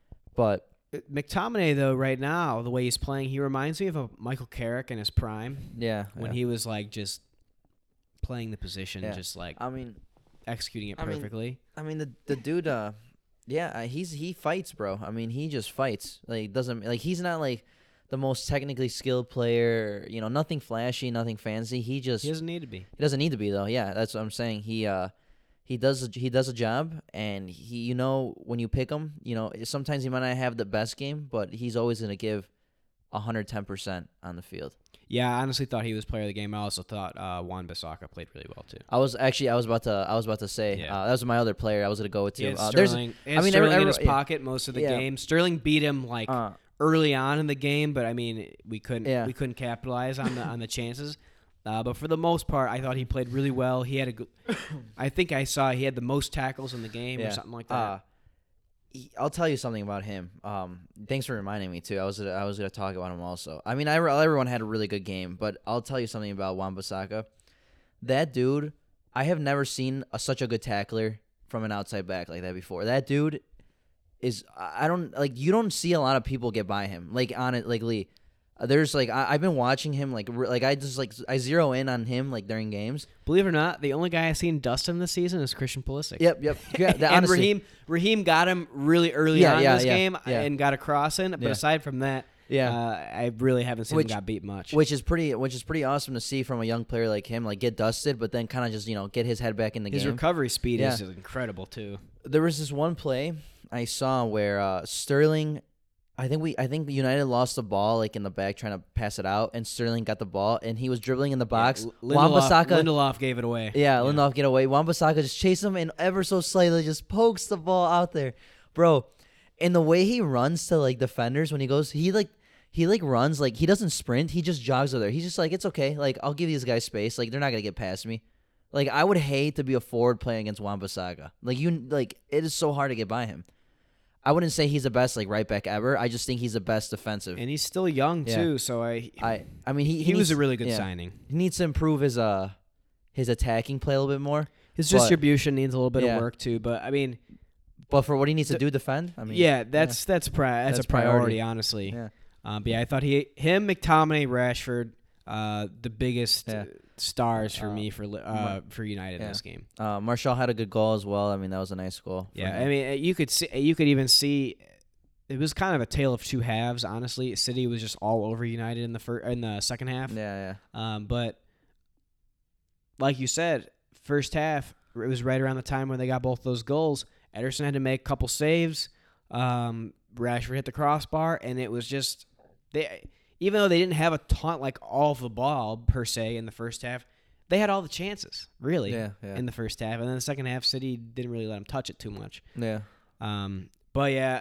but McTominay though. Right now, the way he's playing, he reminds me of a Michael Carrick in his prime yeah, when yeah. he was like just playing the position, Yeah. just like I mean, executing it I mean, perfectly. I mean the the dude. Uh, yeah, uh, he's he fights, bro. I mean, he just fights. Like doesn't like he's not like the most technically skilled player. You know, nothing flashy, nothing fancy. He just he doesn't need to be. He doesn't need to be though. Yeah, that's what I'm saying. He uh he does he does a job, and he you know when you pick him, you know sometimes he might not have the best game, but he's always gonna give one hundred ten percent on the field. Yeah, I honestly thought he was player of the game. I also thought uh, Wan-Bissaka played really well too. I was actually I was about to I was about to say Yeah. uh, that was my other player I was gonna go with He too. had Uh, there's Sterling, he I had mean, Sterling every- in his every- yeah. pocket most of the Yeah. game. Sterling beat him like uh, early on in the game, but I mean we couldn't Yeah. we couldn't capitalize on the on the chances. Uh, but for the most part, I thought he played really well. He had a, good, I think I saw he had the most tackles in the game yeah. or something like that. Uh, he- I'll tell you something about him. Um, thanks for reminding me too. I was gonna, I was gonna talk about him also. I mean, I, everyone had a really good game, but I'll tell you something about Wan-Bissaka. That dude, I have never seen a, such a good tackler from an outside back like that before. That dude is I I don't like you don't see a lot of people get by him like on it like Lee. Uh, there's like I, I've been watching him like re- like I just like I zero in on him like during games. Believe it or not, the only guy I've seen dust him this season is Christian Pulisic. Yep, yep. Yeah, that, and honestly, Raheem Raheem got him really early Yeah, on yeah, in this yeah, game yeah. and got a cross in. But Yeah. aside from that, yeah. uh, I really haven't seen Which- him got beat much. Which is pretty, which is pretty awesome to see from a young player like him, like get dusted, but then kind of just you know get his head back in the His game. recovery speed Yeah. is incredible too. There was this one play I saw where uh, Sterling, I think we, I think United lost the ball like in the back trying to pass it out, and Sterling got the ball and he was dribbling in the box. Yeah, L- Lindelof, Wan-Bissaka, Lindelof gave it away. yeah, Lindelof get away. Wan-Bissaka just chased him and ever so slightly just pokes the ball out there, bro. And the way he runs to like defenders when he goes, he like. He like runs like he doesn't sprint. He just jogs over there. He's just like it's okay. Like I'll give these guys space. Like they're not gonna get past me. Like I would hate to be a forward playing against Wan-Bissaka. Like you like it is so hard to get by him. I wouldn't say he's the best like right back ever. I just think he's the best defensive. And he's still young Yeah. too, so I I I mean he he, he, was needs, a really good yeah. signing. He needs to improve his uh his attacking play a little bit more. His But- distribution needs a little bit Yeah. of work too, but I mean, But for what he needs to The- do defend, I mean yeah, that's that's pri- that's, That's a priority, priority. honestly. Yeah. Um, but yeah, I thought he, him, McTominay, Rashford, uh, the biggest Yeah. uh, stars for Uh, me for li- uh, Mar- for United in yeah. this game. Uh, Martial had a good goal as well. I mean that was a nice goal. for Yeah, him. I mean, uh, you could see, you could even see, it was kind of a tale of two halves. Honestly, City was just all over United in the first, in the second half. yeah, yeah. Um, but like you said, first half it was right around the time when they got both those goals. Ederson had to make a couple saves. Um, Rashford hit the crossbar, and it was just they. Even though they didn't have a ton, like all of the ball per se in the first half, they had all the chances really Yeah, yeah. in the first half, and then the second half, City didn't really let them touch it too much. Yeah. Um, but yeah,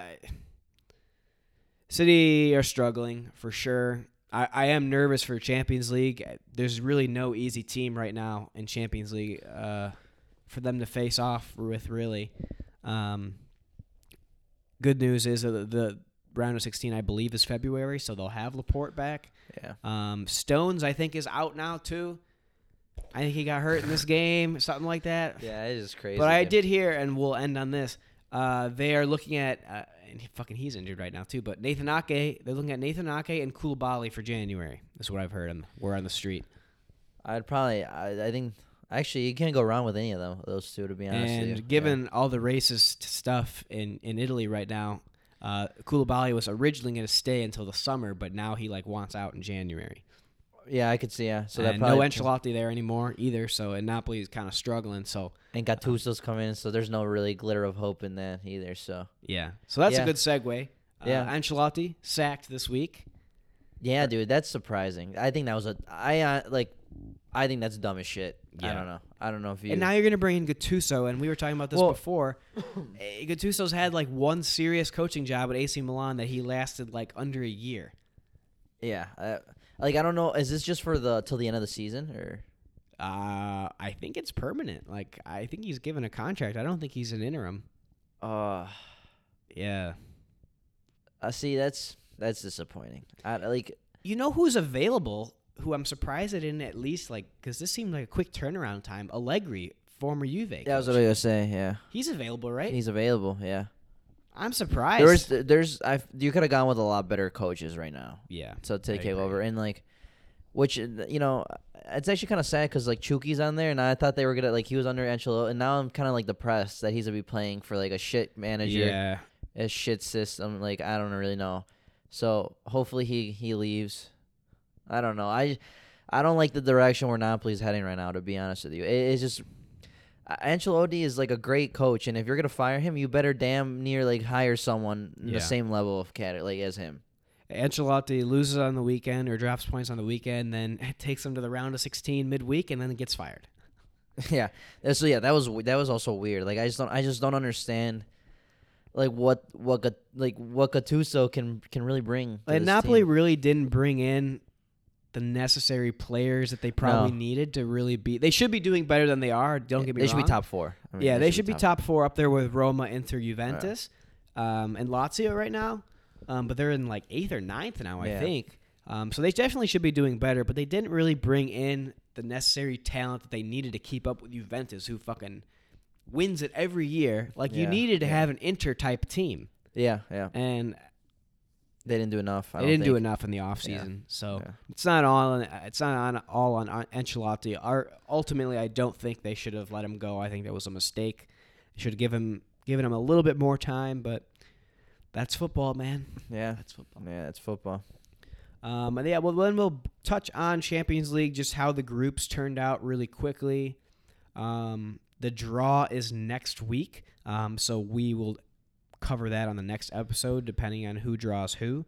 City are struggling for sure. I, I am nervous for Champions League. There's really no easy team right now in Champions League uh, for them to face off with, really. Um, good news is that the, the round of sixteen, I believe, is February, so they'll have Laporte back. Yeah. Um, Stones, I think, is out now, too. I think he got hurt in this game, something like that. Yeah, it is crazy. But I dude. did hear, and we'll end on this, uh, they are looking at, uh, and he, fucking he's injured right now too, but Nathan Ake, they're looking at Nathan Ake and Koulibaly for January. That's what I've heard. On, we're on the street. I'd probably, I, I think, actually, you can't go wrong with any of them, those two, to be honest And with you. given yeah. all the racist stuff in, in Italy right now, uh, Koulibaly was originally going to stay until the summer, but now he like wants out in January. Yeah, I could see, yeah. So So that and no probably, Ancelotti there anymore either, so and Napoli is kind of struggling, so and Gattuso's coming in, so there's no really glitter of hope in that either, so. yeah. So that's Yeah. a good segue. Uh, Yeah. Ancelotti sacked this week. Yeah, dude, that's surprising. I think that was a, I, uh, like, I think that's dumb as shit. I Yeah. don't know. I don't know if you. And now you're going to bring in Gattuso, and we were talking about this Well- before. Eh, Gattuso's had like one serious coaching job at A C Milan that he lasted like under a year. Yeah. Uh, like, I don't know. Is this just for the, till the end of the season, or? Uh, I think it's permanent. Like, I think he's given a contract. I don't think he's an interim. Uh, Yeah. I see, that's, that's disappointing. I, like, You know who's available, who I'm surprised they didn't at least, like, because this seemed like a quick turnaround time. Allegri, former Juve. that was what coach. I was gonna say, yeah. He's available, right? He's available, yeah. I'm surprised. There's, there's, I, you could have gone with a lot better coaches right now. yeah. to take I him agree. over, and like, which you know, it's actually kind of sad because like Chuki's on there, and I thought they were gonna like he was under Ancelotti, and now I'm kind of like depressed that he's gonna be playing for like a shit manager, Yeah. a shit system. Like I don't really know. So hopefully he he leaves. I don't know. I I don't like the direction where Napoli's heading right now. To be honest with you, it, it's just. Ancelotti is like a great coach, and if you're gonna fire him, you better damn near like hire someone in Yeah. the same level of cat like as him. Ancelotti loses on the weekend or drops points on the weekend, then takes them to the round of sixteen midweek, and then gets fired. Yeah. Uh, So yeah, that was that was also weird. Like I just don't I just don't understand like what what Gat- like what Gattuso can can really bring. To And this Napoli team. really didn't bring in the necessary players that they probably No. needed to really be. They should be doing better than they are. Don't get me They wrong. should be top four. I mean, yeah, they, should be top four up there with Roma, Inter, Juventus, Uh. um, and Lazio right now. Um, but they're in like eighth or ninth now, I Yeah. think. Um, so they definitely should be doing better. But they didn't really bring in the necessary talent that they needed to keep up with Juventus, who fucking wins it every year. Like you Yeah, needed to yeah. have an Inter type team, Yeah, yeah. and They didn't do enough. I they don't didn't do think. enough in the offseason. So Yeah. it's not all. On, it's not on all on Ancelotti. Our, ultimately, I don't think they should have let him go. I think that was a mistake. They should have given him given him a little bit more time, but that's football, man. Yeah, That's football. yeah, it's football. Um, and yeah, well, then we'll touch on Champions League, just how the groups turned out really quickly. Um, the draw is next week, um, so we will cover that on the next episode, depending on who draws who.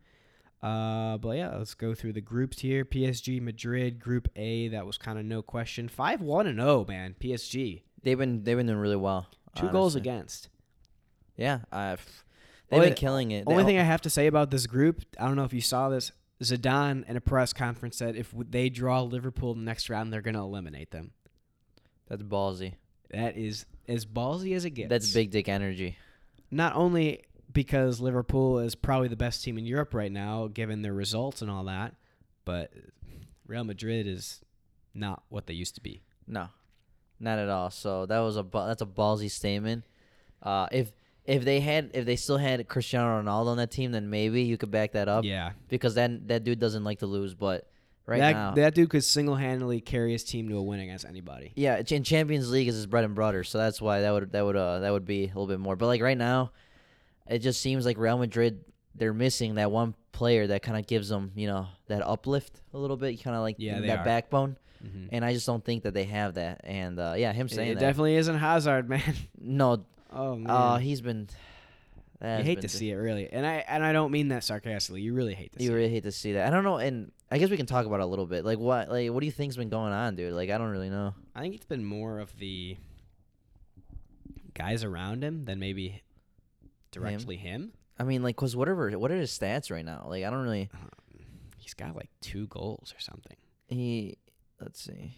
Uh, but yeah, let's go through the groups here. P S G, Madrid, Group A. That was kind of no question. Five one and zero, man. P S G, They've been they've been doing really well. two goals honestly. against. Yeah, I've, they've Only- been killing it. Only They- thing I have to say about this group, I don't know if you saw this. Zidane in a press conference said if they draw Liverpool in the next round, they're going to eliminate them. that's ballsy. That is as ballsy as it gets. That's big dick energy. Not only because Liverpool is probably the best team in Europe right now, given their results and all that, but Real Madrid is not what they used to be. No, not at all. So that was a ba- that's a ballsy statement. Uh, if if they had if they still had Cristiano Ronaldo on that team, then maybe you could back that up. Yeah. Because that that dude doesn't like to lose. But right that, now, that dude could single-handedly carry his team to a win against anybody. yeah, in Champions League is his bread and butter. So that's why that would that would uh that would be a little bit more. But like right now, it just seems like Real Madrid, they're missing that one player that kind of gives them, you know, that uplift a little bit, kind of like Yeah, they that are. backbone. Mhm. And I just don't think that they have that. And uh, yeah, him It, saying it that. definitely isn't Hazard, man. No, Oh, man. uh, he's been That You has hate been to di- see it, really, and I and I don't mean that sarcastically. You really hate to You see really it. hate to see that. I don't know, and I guess we can talk about it a little bit. Like what, like what do you think's been going on, dude? Like I don't really know. I think it's been more of the guys around him than maybe directly him. I mean, like, cause whatever, what are his stats right now? Like I don't really. Um, he's got like two goals or something. He, let's see.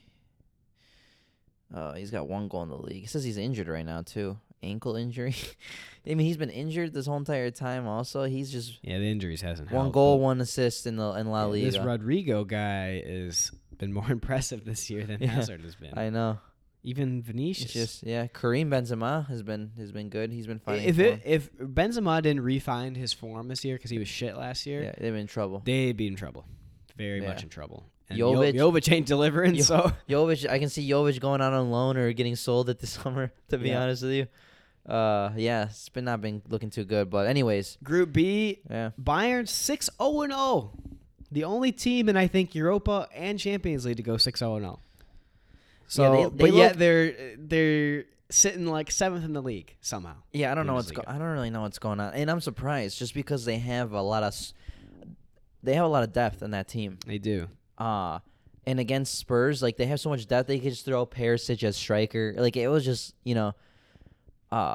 Oh, he's got one goal in the league. It says he's injured right now too, ankle injury. I mean, he's been injured this whole entire time. Also, he's just Yeah, the injuries hasn't one helped, goal, but- one assist in the in La Yeah, Liga. this Rodrigo guy has been more impressive this year than Yeah, Hazard has been. I know. Even Vinicius. It's just yeah. Kareem Benzema has been has been good. He's been finding if form. it, if Benzema didn't refine his form this year because he was shit last year, Yeah, they've been in trouble. they'd be in trouble, very Yeah. much in trouble. And Jovic- Jo- Jovic ain't delivering, Jo- so Jovic, I can see Jovic going out on loan or getting sold at the summer. To be Yeah. honest with you, uh, yeah, it's been not been looking too good. But anyways, Group B, yeah, Bayern six oh and oh, the only team in I think Europa and Champions League to go six oh and oh. So, they- they but yet look- they're they're sitting like seventh in the league somehow. yeah. I don't know what's go- Bundesliga. I don't really know what's going on, and I'm surprised just because they have a lot of s- they have a lot of depth in that team. They do. Uh and against Spurs, like they have so much depth, they could just throw Perisic as striker. Like it was just, you know, uh,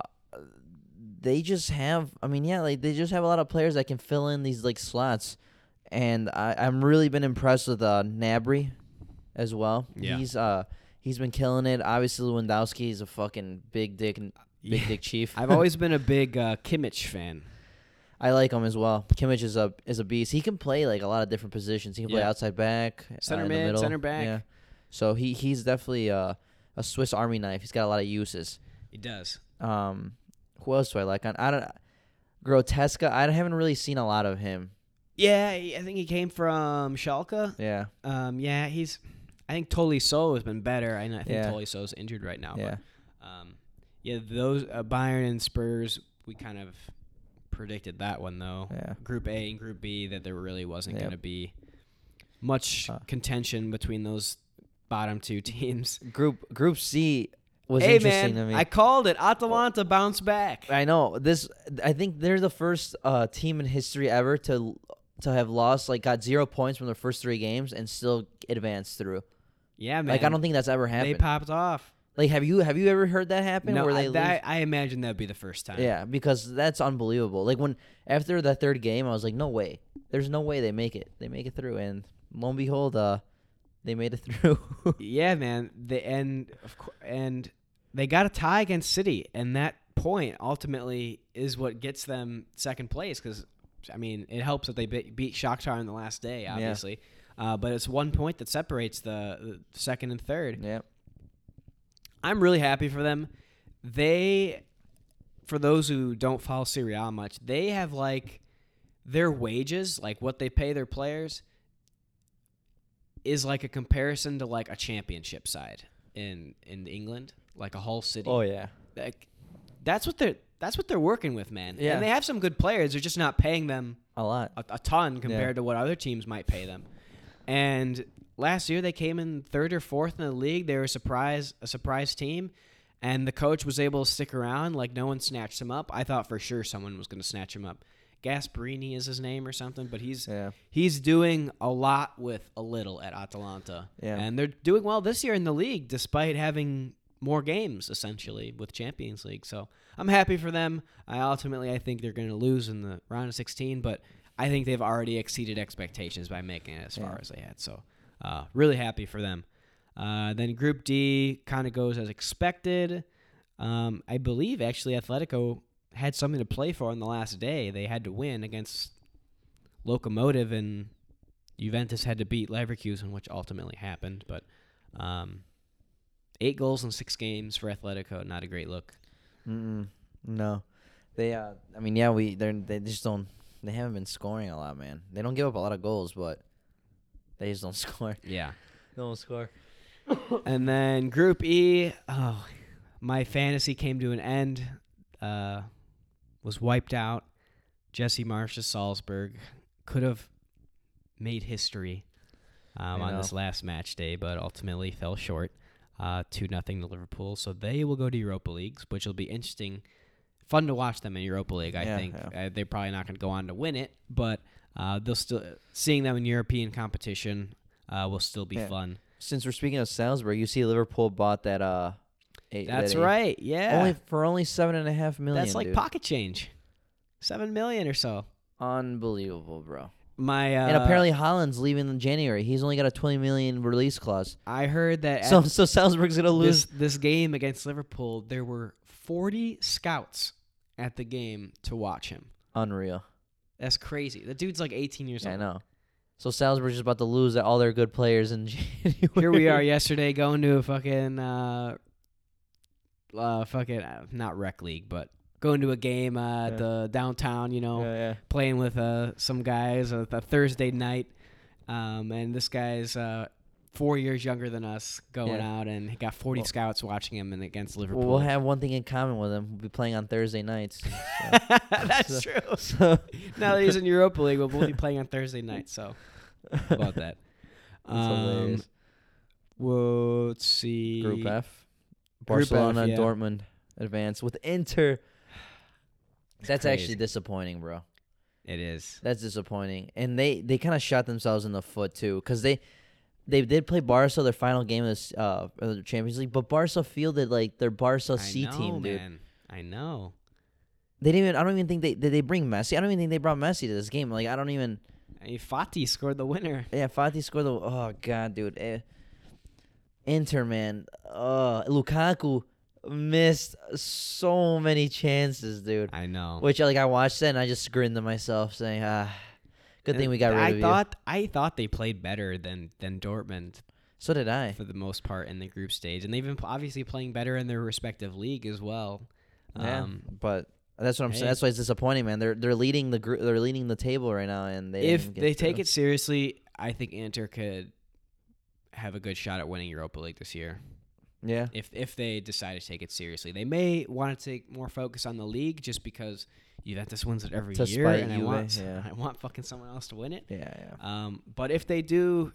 they just have. I mean, yeah, like they just have a lot of players that can fill in these like slots, and I I'm really been impressed with uh Gnabry, as well. Yeah. He's uh he's been killing it. Obviously, Lewandowski is a fucking big dick and big Yeah. dick chief. I've always been a big uh, Kimmich fan. I like him as well. Kimmich is a is a beast. He can play like a lot of different positions. He can play Yeah. outside back, Center uh, in mid, the middle. center back. Yeah. So he he's definitely uh, a Swiss Army knife. He's got a lot of uses. He does. Um, who else do I like? On I don't Grotesca. I haven't really seen a lot of him. Yeah, he- I think he came from Schalke. Yeah. Um, yeah, he's. I think Tolisso has been better. I, know, I think Yeah. Tolisso's injured right now. Yeah. But, um, yeah, those uh, Bayern and Spurs, we kind of predicted that one though. Yeah. Group A and Group B, that there really wasn't Yep. going to be much Uh. contention between those bottom two teams. Group Group C was hey interesting man, to me. I called it. Atalanta bounce back. I know this. I think they're the first uh, team in history ever to to have lost, like, got zero points from their first three games and still advanced through. Yeah, man. Like, I don't think that's ever they happened. popped off. Like, have you have you ever heard that happen? No, where I, they that, I imagine that'd be the first time. lose? Yeah, because that's unbelievable. Like when after the third game, I was like, no way. There's no way they make it. They make it through, and lo and behold, uh, they made it through. Yeah, man. The and of course, and they got a tie against City, and that point ultimately is what gets them second place. Because I mean, it helps that they be- beat Shakhtar on the last day, obviously. Uh, but it's one point that separates the, the second and third. Yeah. I'm really happy for them. They, for those who don't follow Serie A much, they have like their wages, like what they pay their players, is like a comparison to like a championship side in in England, like a Hull City. Oh yeah. Like, that's what they're that's what they're working with, man. Yeah. And they have some good players. They're just not paying them A lot. a, a ton compared to what other teams might pay them. And last year they came in third or fourth in the league. They were a surprise a surprise team, and the coach was able to stick around. Like no one snatched him up. I thought for sure someone was going to snatch him up. Gasparini is his name or something, but he's Yeah. he's doing a lot with a little at Atalanta. Yeah. And they're doing well this year in the league despite having more games essentially with Champions League. So I'm happy for them. I ultimately I think they're going to lose in the round of sixteen, but I think they've already exceeded expectations by making it as far Yeah. as they had. So uh, really happy for them. Uh, then Group D kind of goes as expected. Um, I believe actually Atletico had something to play for on the last day. They had to win against Lokomotiv, and Juventus had to beat Leverkusen, which ultimately happened. But um, eight goals in six games for Atletico, not a great look. Mm-mm. No, they. Uh, I mean, yeah, we. They. They just don't. They haven't been scoring a lot, man. They don't give up a lot of goals, but they just don't score. Yeah. They don't score. And then Group E, oh, my fantasy came to an end. Uh, was wiped out. Jesse Marsh of Salzburg could have made history um, I on know. this last match day, but ultimately fell short. Uh, two nothing to Liverpool. So they will go to Europa Leagues, which will be interesting fun to watch them in Europa League. I Yeah, think yeah. uh, they're probably not going to go on to win it, but uh, they'll still seeing them in European competition uh, will still be Yeah. fun. Since we're speaking of Salzburg, you see Liverpool bought that. Uh, eight, That's that eight- right. Yeah, Only for only seven and a half million. that's like dude. pocket change, seven million or so. Unbelievable, bro. My uh, and apparently Holland's leaving in January. He's only got a twenty million release clause. I heard that So at so Salzburg's gonna lose. this this game against Liverpool, there were forty scouts at the game to watch him. Unreal. That's crazy. The dude's like eighteen years Yeah, I old. know. So Salzburg's just about to lose all their good players in January. Here we are yesterday going to a fucking uh, uh fucking uh, not rec league, but going to a game uh, at Yeah. the downtown. You know, Yeah, yeah. playing with uh some guys uh, a Thursday night, um, and this guy's uh four years younger than us going Yeah. out, and he got forty Well- scouts watching him and against Liverpool. Well, we'll have one thing in common with him. We'll be playing on Thursday nights. So, That's so- true. so Now that he's in Europa League, we'll both be playing on Thursday night. So how about that? That's Um, hilarious. well, let's see. Group F. Group F, Barcelona, yeah. Dortmund advance with Inter. That's crazy. actually disappointing, bro. It is. That's disappointing, and they they kind of shot themselves in the foot too, because they they did play Barca their final game of this uh of the Champions League, but Barca fielded like their Barca I C know, team, dude. man. I know. They didn't even. I don't even think they did. They bring Messi. I don't even think they brought Messi to this game. Like I don't even. I mean, Fati scored the winner. Yeah, Fati scored the. Oh god, dude. Eh. Inter, man. Uh, Lukaku missed so many chances, dude. I know. Which like I watched that and I just grinned to myself, saying, "Ah, good thing we got rid I of thought I thought they played better than than Dortmund you." So did I. for the most part in the group stage, and they've been pl- obviously playing better in their respective league as well. Yeah, Um, but that's what I'm hey. saying. That's why it's disappointing, man. They're they're leading the group. They're leading the table right now, and they didn't if even get they take through. it seriously, I think Inter could have a good shot at winning Europa League this year. Yeah. If if they decide to take it seriously, they may want to take more focus on the league just because Juventus wins it every To year, spite and I Juve, want yeah. I want fucking someone else to win it. Yeah, yeah. Um, but if they do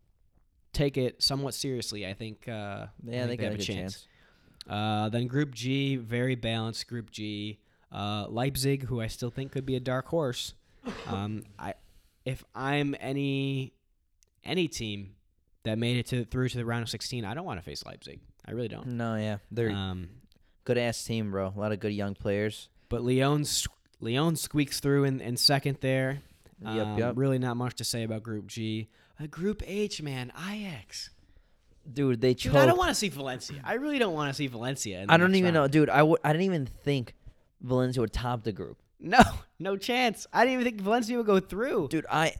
take it somewhat seriously, I think uh, I Yeah, think they got have a good chance. Uh, then Group G, very balanced Group G. Uh, Leipzig, who I still think could be a dark horse. Um, I, if I'm any any team that made it to through to the round of sixteen, I don't want to face Leipzig. I really don't. No, yeah, they're Um, good ass team, bro. A lot of good young players. but Lyon Lyon squeaks through in, in second there. Um, Yep, yep. Really not much to say about Group G. Uh, Group H, man, Ajax. Dude, they Dude, choked. I don't want to see Valencia. I really don't want to see Valencia. In the I don't next even know, round. dude. I w- I didn't even think Valencia would top the group. No, no chance. I didn't even think Valencia would go through. Dude, I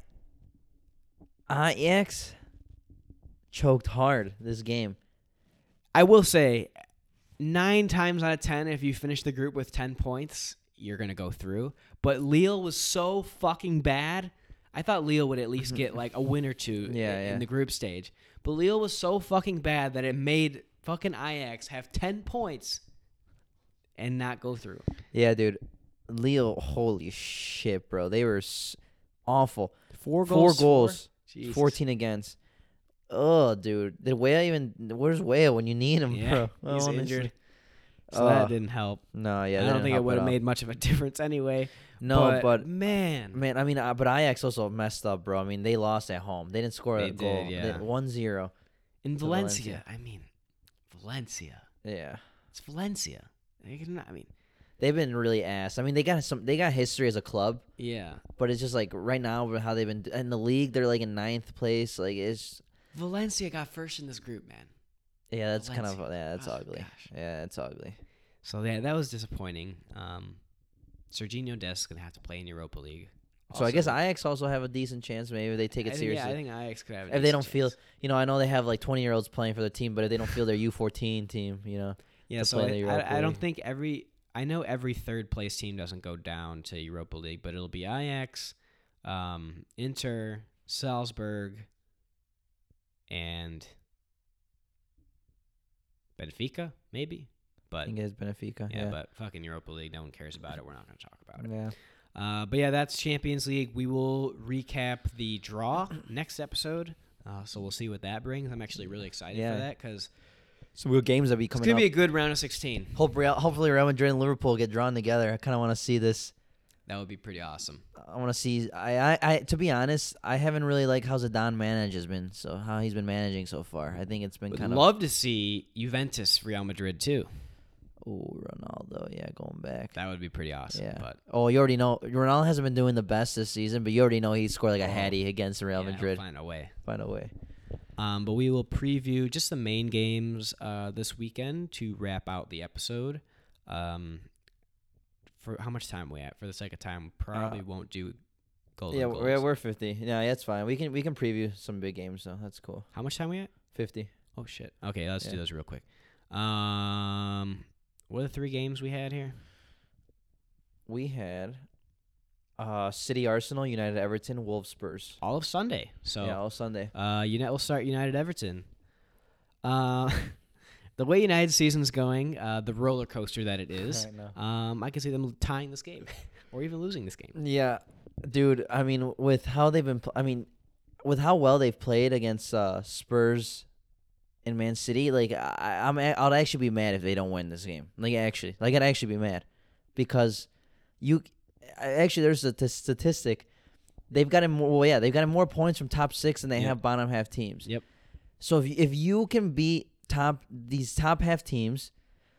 Ajax choked hard this game. I will say, nine times out of ten, if you finish the group with ten points, you're gonna go through. But Lille was so fucking bad. I thought Lille would at least get like a win or two Yeah, in, yeah. in the group stage. But Lille was so fucking bad that it made fucking Ajax have ten points and not go through. Yeah, dude. Leo, holy shit, bro. They were s- awful. Four Four goals. goals, Jesus. fourteen against. Oh, dude. Did Wea even? Where's Wea when you need him, Yeah, bro? he's Oh, honestly. injured. So Oh, that didn't help. No, yeah. I they don't didn't think it help would at have all. made much of a difference anyway. No, but, but man, man, I mean, uh, but Ajax also messed up, bro. I mean, they lost at home. They didn't score They a goal. did, yeah. one zero. in to Valencia, I mean, Valencia. Yeah. It's Valencia. They can- I mean, They've been really ass. I mean, they got some. They got history as a club, yeah. but it's just like right now with how they've been in the league. They're like in ninth place. Like it's Valencia got first in this group, man. yeah, that's kind of Valencia. yeah, that's Oh, ugly. gosh. Yeah, it's ugly. So yeah, that was disappointing. Um, Serginho Dest is gonna have to play in Europa League. So I guess Also, Ajax also have a decent chance. Maybe if they take I it think- seriously. Yeah, I think Ajax could have. A if they decent don't feel, chance. you know, I know they have like twenty year olds playing for their team, but if they don't feel their U fourteen team, you know, yeah. to So play I, in the Europa I, I don't League. think every. I know every third place team doesn't go down to Europa League, but it'll be Ajax, um, Inter, Salzburg, and Benfica, maybe. I But think it's Benfica. yeah, Yeah, but fucking Europa League, no one cares about it. We're not going to talk about it. yeah. Uh, but yeah, that's Champions League. We will recap the draw next episode. Uh, so we'll see what that brings. I'm actually really excited Yeah. for that because some real games that be It's coming gonna up. be a good round of sixteen. Hope Real, hopefully Real Madrid and Liverpool get drawn together. I kind of want to see this. That would be pretty awesome. I want to see. I, I, I, to be honest, I haven't really liked how Zidane manage has been. So how he's been managing so far, I think it's been Would kind of. love to see Juventus, Real Madrid too. Oh, Ronaldo, yeah, going back. That would be pretty awesome. Yeah. But Oh, you already know Ronaldo hasn't been doing the best this season, but you already know he scored like a Oh. hattie against Real yeah, Madrid. he'll find a way. Find a way. Um, but we will preview just the main games uh, this weekend to wrap out the episode. Um, for how much time are we at? For the sake of time, probably Uh, won't do golden Yeah, goals. we're we're fifty. Yeah, that's fine. We can we can preview some big games though. That's cool. How much time we at? Fifty. Oh shit. Okay, let's Yeah. do those real quick. Um, what are the three games we had here? We had uh City Arsenal, United Everton, Wolves Spurs. All of Sunday. So yeah, all Sunday. Uh, United will start United Everton. Uh, the way United season's going, uh, the roller coaster that it is, I know. um, I can see them tying this game, or even losing this game. Yeah, dude. I mean, with how they've been, pl- I mean, with how well they've played against uh, Spurs and Man City, like I, I'm, a- I'll actually be mad if they don't win this game. Like actually, like I'd actually be mad because you, I- actually, there's a t- statistic. They've gotten more. Well, yeah, they've gotten more points from top six than they Yep. have bottom half teams. Yep. So if you, if you can beat top these top half teams,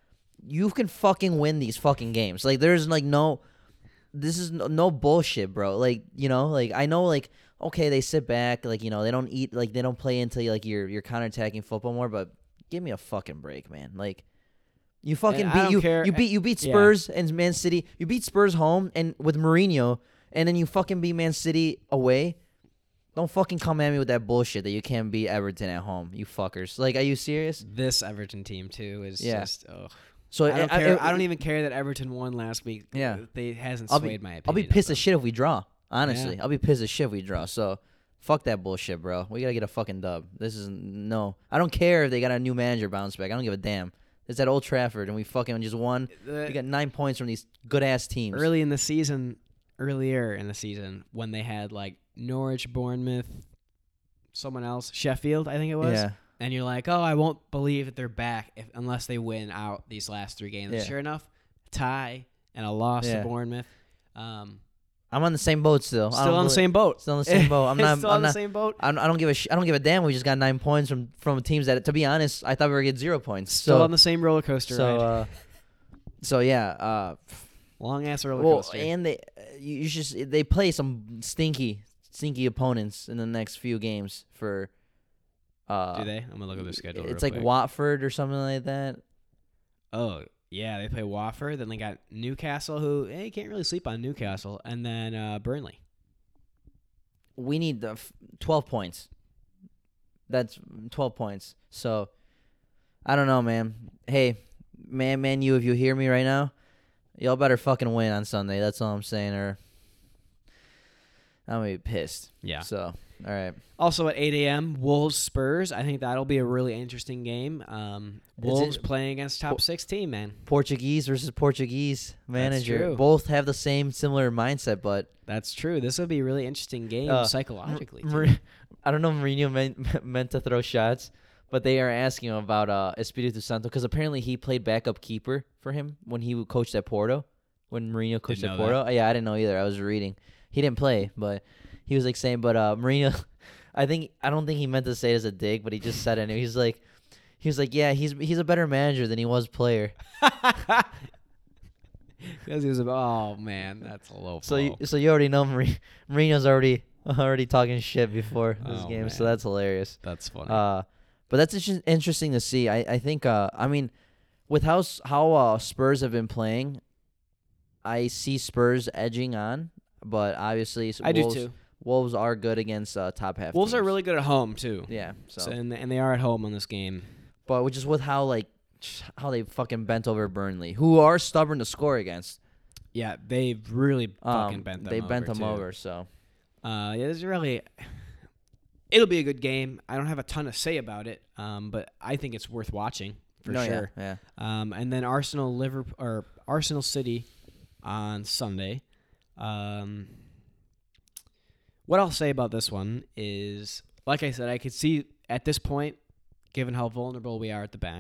you can fucking win these fucking games. Like there's like no. This is no, no bullshit, bro. Like, you know, like I know like okay, they sit back, like, you know, they don't eat like they don't play into like your your counterattacking football more, but give me a fucking break, man. Like you fucking And I beat don't you care- you beat you beat yeah. Spurs and Man City. You beat Spurs home and with Mourinho, and then you fucking beat Man City away. Don't fucking come at me with that bullshit that you can't beat Everton at home, you fuckers. Like, are you serious? This Everton team too is Yeah. just. Ugh. So I don't I, care. I, I don't even care that Everton won last week. Yeah. They hasn't I'll swayed be, my opinion. I'll be of pissed them. as shit if we draw. Honestly, Yeah. I'll be pissed as shit if we draw. So, fuck that bullshit, bro. We gotta get a fucking dub. This is no. I don't care if they got a new manager bounce back. I don't give a damn. It's at Old Trafford, and we fucking just won. The- We got nine points from these good ass teams. early in the season, earlier in the season, when they had like Norwich, Bournemouth, someone else, Sheffield, I think it was. Yeah, And you're like, oh, I won't believe that they're back if, unless they win out these last three games. Yeah. Sure enough, tie and a loss Yeah. to Bournemouth. Um, I'm on the same boat still. I still don't on the believe- same boat. Still on the same boat. I'm not. still I'm on the not. same boat. I don't, I don't give a. Sh- I don't give a damn. We just got nine points from from teams that, to be honest, I thought we were gonna get zero points. Still so, on the same roller coaster so, ride. uh, so yeah. Uh, Long ass roller well, coaster. and they, uh, you, you just they play some stinky, stinky opponents in the next few games for. Uh, Do they? I'm gonna look at their schedule. It's real like quick. Watford or something like that. Oh yeah, they play Watford. Then they got Newcastle, who eh, you can't really sleep on Newcastle, and then uh, Burnley. We need the f- twelve points. That's twelve points. So, I don't know, man. Hey, man, man, you, if you hear me right now, y'all better fucking win on Sunday. That's all I'm saying. Or I'm gonna be pissed. Yeah. So, all right. Also at eight a.m., Wolves Spurs. I think that'll be a really interesting game. Um, Is Wolves it- playing against top Po- six team, man. Portuguese versus Portuguese manager. true. Both have the same similar mindset, but That's true. This will be a really interesting game Uh, psychologically. Mar- too. Mar- I don't know if Mourinho meant, meant to throw shots, but they are asking him about uh, Espiritu Santo because apparently he played backup keeper for him when he coached at Porto. When Mourinho coached Didn't at know Porto, Uh, yeah, I didn't know either. I was reading. He didn't play, but he was like saying, but uh, Mourinho, I think I don't think he meant to say it as a dig, but he just said it. He's like, he was like, yeah, he's he's a better manager than he was player. Because he was about, oh man, that's a low So blow. you, so you already know Mourinho, Mourinho's already already talking shit before this Oh, game, so man. that's hilarious. That's funny. Uh, but that's inter- interesting to see. I, I think, uh, I mean, with how s- how uh, Spurs have been playing, I see Spurs edging on, but obviously s- I Wolves, do too. Wolves are good against uh, top half. Wolves are teams. really good at home too. yeah. So, So, and, and they are at home on this game. but just with how like how they fucking bent over Burnley, who are stubborn to score against. Yeah, they've really fucking Um, bent them they over. bent them too. over. So Uh, yeah, there's really. It'll be a good game. I don't have a ton to say about it, um, but I think it's worth watching for No, yeah, sure. Yeah. Um, and then Arsenal Liverpool or Arsenal City on Sunday. Um, what I'll say about this one is, like I said, I could see at this point, given how vulnerable we are at the back,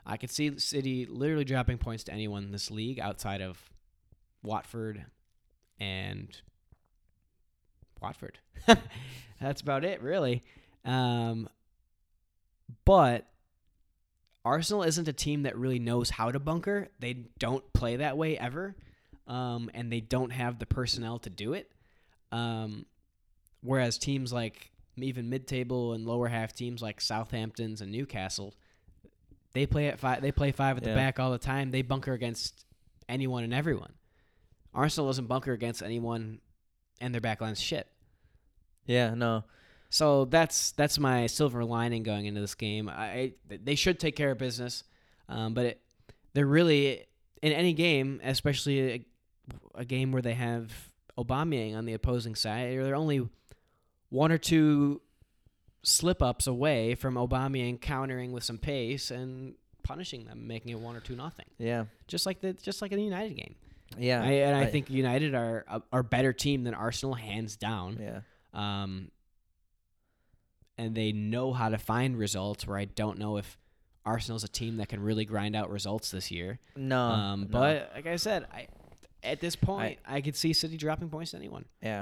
I could see City literally dropping points to anyone in this league outside of Watford and Watford. That's about it, really. Um, but Arsenal isn't a team that really knows how to bunker. They don't play that way ever, um, and they don't have the personnel to do it. Um, whereas teams like even mid-table and lower half teams like Southampton's and Newcastle, they play at five. They play five at the Yeah. back all the time. They bunker against anyone and everyone. Arsenal doesn't bunker against anyone, and their backline's shit. Yeah, no. So that's that's my silver lining going into this game. I they should take care of business, um, but it, they're really in any game, especially a, a game where they have Aubameyang on the opposing side. They're only one or two slip ups away from Aubameyang countering with some pace and punishing them, making it one or two nothing. Yeah. Just like the just like in the United game. Yeah. I, and I, I- think United are a, are a better team than Arsenal, hands down. Yeah. Um, and they know how to find results. Where I don't know if Arsenal's a team that can really grind out results this year. No. Um, no. but like I said, I at this point I, I could see City dropping points to anyone. Yeah.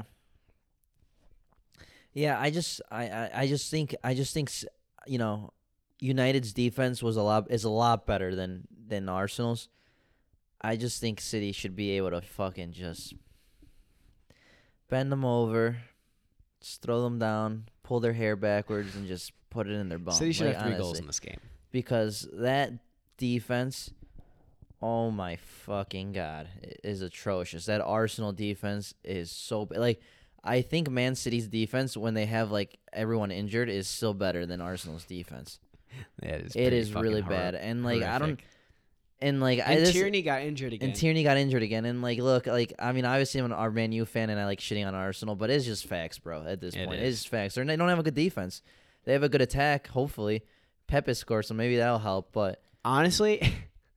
Yeah, I just I, I, I just think I just think s- you know, United's defense was a lot is a lot better than than Arsenal's. I just think City should be able to fucking just bend them over, just throw them down, pull their hair backwards, and just put it in their bum. City should like, have three honestly. goals in this game. Because that defense, oh my fucking god, i- is atrocious. That Arsenal defense is so ba- like I think Man City's defense when they have like everyone injured is still better than Arsenal's defense. Yeah, it is. It pretty is really fucking bad, horri- and like I don't, horrific. and like I And this, Tierney got injured again. and Tierney got injured again, and like look, like I mean, obviously I'm an Man U fan and I like shitting on Arsenal, but it's just facts, bro. At this It point, is. it's just facts. They're, they don't have a good defense. They have a good attack. Hopefully, Pepe scores, so maybe that'll help. But Honestly,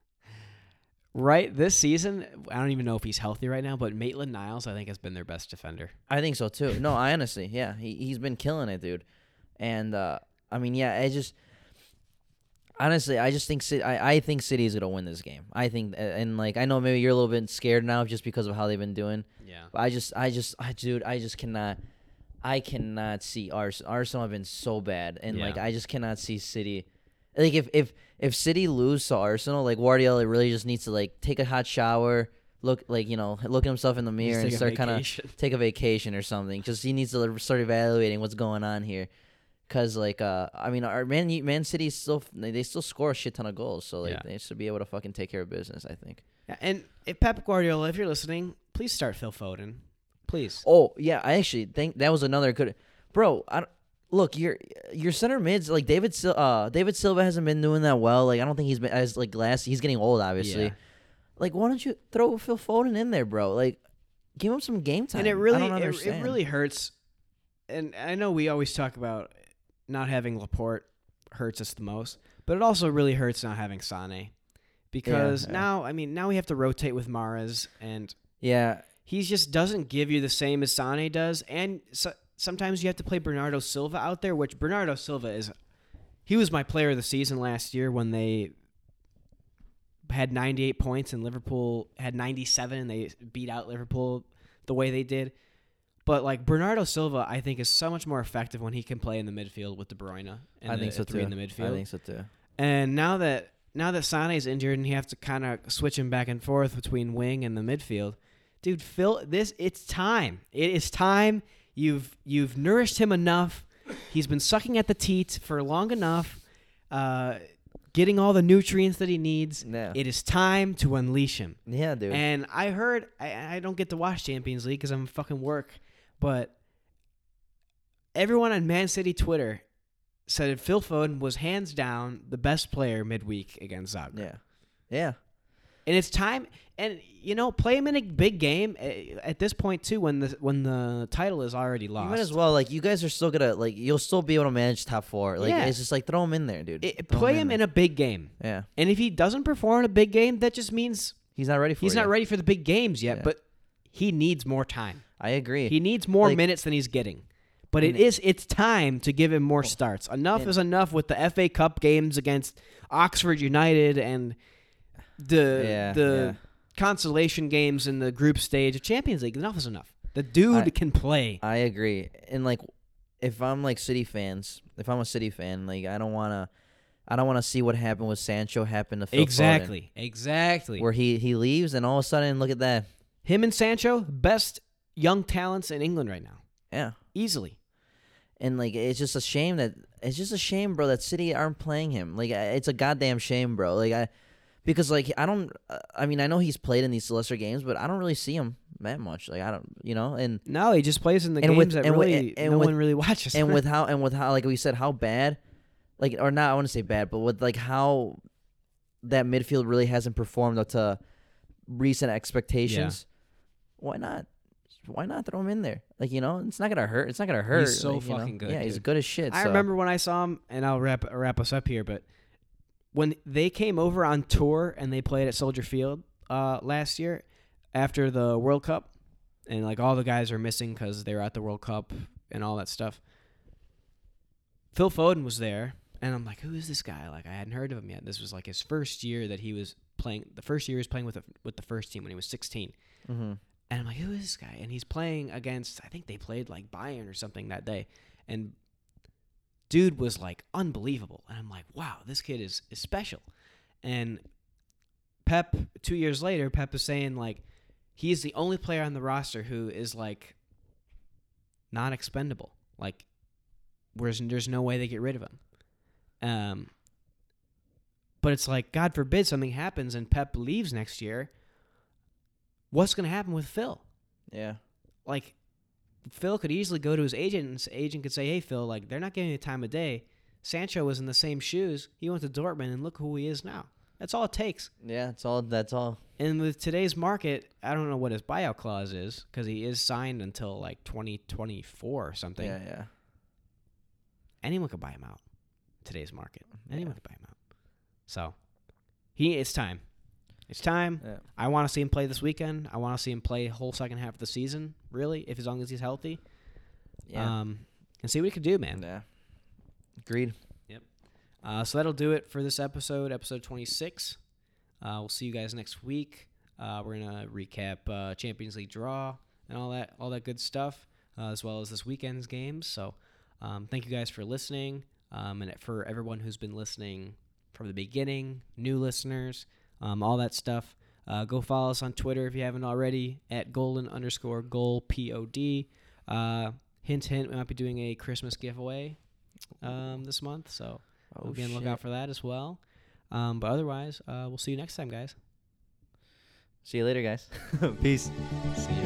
right this season, I don't even know if he's healthy right now, but Maitland-Niles I think has been their best defender. I think so too. No, I honestly, yeah, he he's been killing it, dude. And uh, I mean, yeah, I just honestly, I just think City, I I think City is gonna win this game. I think, and like I know maybe you're a little bit scared now just because of how they've been doing. Yeah. But I just, I just, I dude, I just cannot, I cannot see Ars- Arsenal have been so bad, and Yeah. like I just cannot see City. Like if if if City lose to Arsenal, like Guardiola really just needs to like take a hot shower. Look, like, you know, look at himself in the mirror and take a start kind of vacation. take a vacation or something. Just he needs to start evaluating what's going on here, cause like uh, I mean, our Man Man City still they they still score a shit ton of goals, so like Yeah. they should be able to fucking take care of business. I think. Yeah, and if Pep Guardiola, if you're listening, please start Phil Foden. Please. Oh yeah, I actually think that was another good, bro. I don't, look your your center mids like David Sil- uh David Silva hasn't been doing that well. Like I don't think he's been as like last. He's getting old, obviously. Yeah. Like why don't you throw Phil Foden in there, bro? Like give him some game time. And it I really, don't it, understand. it really hurts. And I know we always talk about not having Laporte hurts us the most, but it also really hurts not having Sane, because yeah. now, I mean, now we have to rotate with Mahrez, and yeah. he just doesn't give you the same as Sane does. And so, sometimes you have to play Bernardo Silva out there, which Bernardo Silva is. He was my player of the season last year when they had ninety-eight points and Liverpool had ninety-seven, and they beat out Liverpool the way they did. But like Bernardo Silva, I think is so much more effective when he can play in the midfield with De Bruyne and I the think so three too. in the midfield. I think so too. And now that now that Sane's injured and you have to kind of switch him back and forth between wing and the midfield, dude, Phil, this it's time. It is time. You've you've nourished him enough. He's been sucking at the teat for long enough, uh, getting all the nutrients that he needs. Yeah. It is time to unleash him. Yeah, dude. And I heard I, I don't get to watch Champions League because I'm fucking work, but everyone on Man City Twitter said that Phil Foden was hands down the best player midweek against Zagreb. yeah. Yeah. And it's time, and you know, play him in a big game eh, at this point too, when the when the title is already lost. You might as well, like, you guys are still gonna, like, you'll still be able to manage top four. Like, Yeah. it's just like throw him in there, dude. It- Throw play him in there. a big game, Yeah, and if he doesn't perform in a big game, that just means he's not ready for he's it not yet. ready for the big games yet. Yeah. But he needs more time. I agree. He needs more Like- minutes than he's getting. But it And- is it's time to give him more Oh. starts. Enough And- is enough with the F A Cup games against Oxford United and the Yeah, the yeah. consolation games in the group stage of Champions League. Enough is enough. The dude I- can play. I agree. And like, if I'm like City fans, if I'm a City fan, like I don't wanna, I don't wanna see what happened with Sancho happen to Phil Foden, Exactly. Exactly. where he he leaves and all of a sudden look at that. Him and Sancho, best young talents in England right now. Yeah. Easily. And like it's just a shame that it's just a shame, bro, that City aren't playing him. Like I- it's a goddamn shame, bro. Like I, because like I don't. uh, I mean, I know he's played in these lesser games, but I don't really see him that much. Like I don't, you know, and No, he just plays in the And games with- that and with- really and no with- one really watches. and with how and with how like we said how bad, like or not I want to say bad, but with like how that midfield really hasn't performed up to recent expectations. Why not? Why not throw him in there? Like you know, it's not gonna hurt. It's not gonna hurt. so like, you know? fucking good, Yeah, he's dude. good as shit. I so. remember when I saw him, and I'll wrap wrap us up here. But when they came over on tour and they played at Soldier Field uh, last year after the World Cup, and like all the guys are missing because they were at the World Cup and all that stuff. Phil Foden was there, and I'm like, who is this guy? Like I hadn't heard of him yet. This was like his first year that he was playing. The first year he was playing with the, with the first team when he was sixteen. Mm-hmm. And I'm like, who is this guy? And he's playing against, I think they played like Bayern or something that day. And dude was like unbelievable. And I'm like, wow, this kid is, is special. And Pep, two years later, Pep is saying like, he's the only player on the roster who is like not expendable. Like, whereas there's no way they get rid of him. Um, but it's like, God forbid something happens and Pep leaves next year. What's going to happen with Phil? Yeah. Like, Phil could easily go to his agent, and his agent could say, hey, Phil, like, they're not giving you time of day. Sancho was in the same shoes. He went to Dortmund, and look who he is now. That's all it takes. Yeah. That's all. That's all. And with today's market, I don't know what his buyout clause is because he is signed until, like, twenty twenty-four or something. Yeah. Yeah. Anyone could buy him out. Today's market. Anyone Yeah. could buy him out. So, he it's time. It's time. Yeah. I want to see him play this weekend. I want to see him play the whole second half of the season, really, if as long as he's healthy. Yeah. Um, and see what he can do, man. Yeah. Agreed. Uh, so that'll do it for this episode, episode twenty-six. Uh, we'll see you guys next week. Uh, we're gonna recap uh, Champions League draw and all that, all that good stuff, uh, as well as this weekend's games. So, um, thank you guys for listening, um, and for everyone who's been listening from the beginning, new listeners, um, all that stuff. Uh, go follow us on Twitter if you haven't already at golden underscore goal pod. Uh, hint, hint, we might be doing a Christmas giveaway um, this month, so. Oh, Again, look shit. out for that as well. Um, but otherwise, uh, we'll see you next time, guys. See you later, guys. Peace. See ya.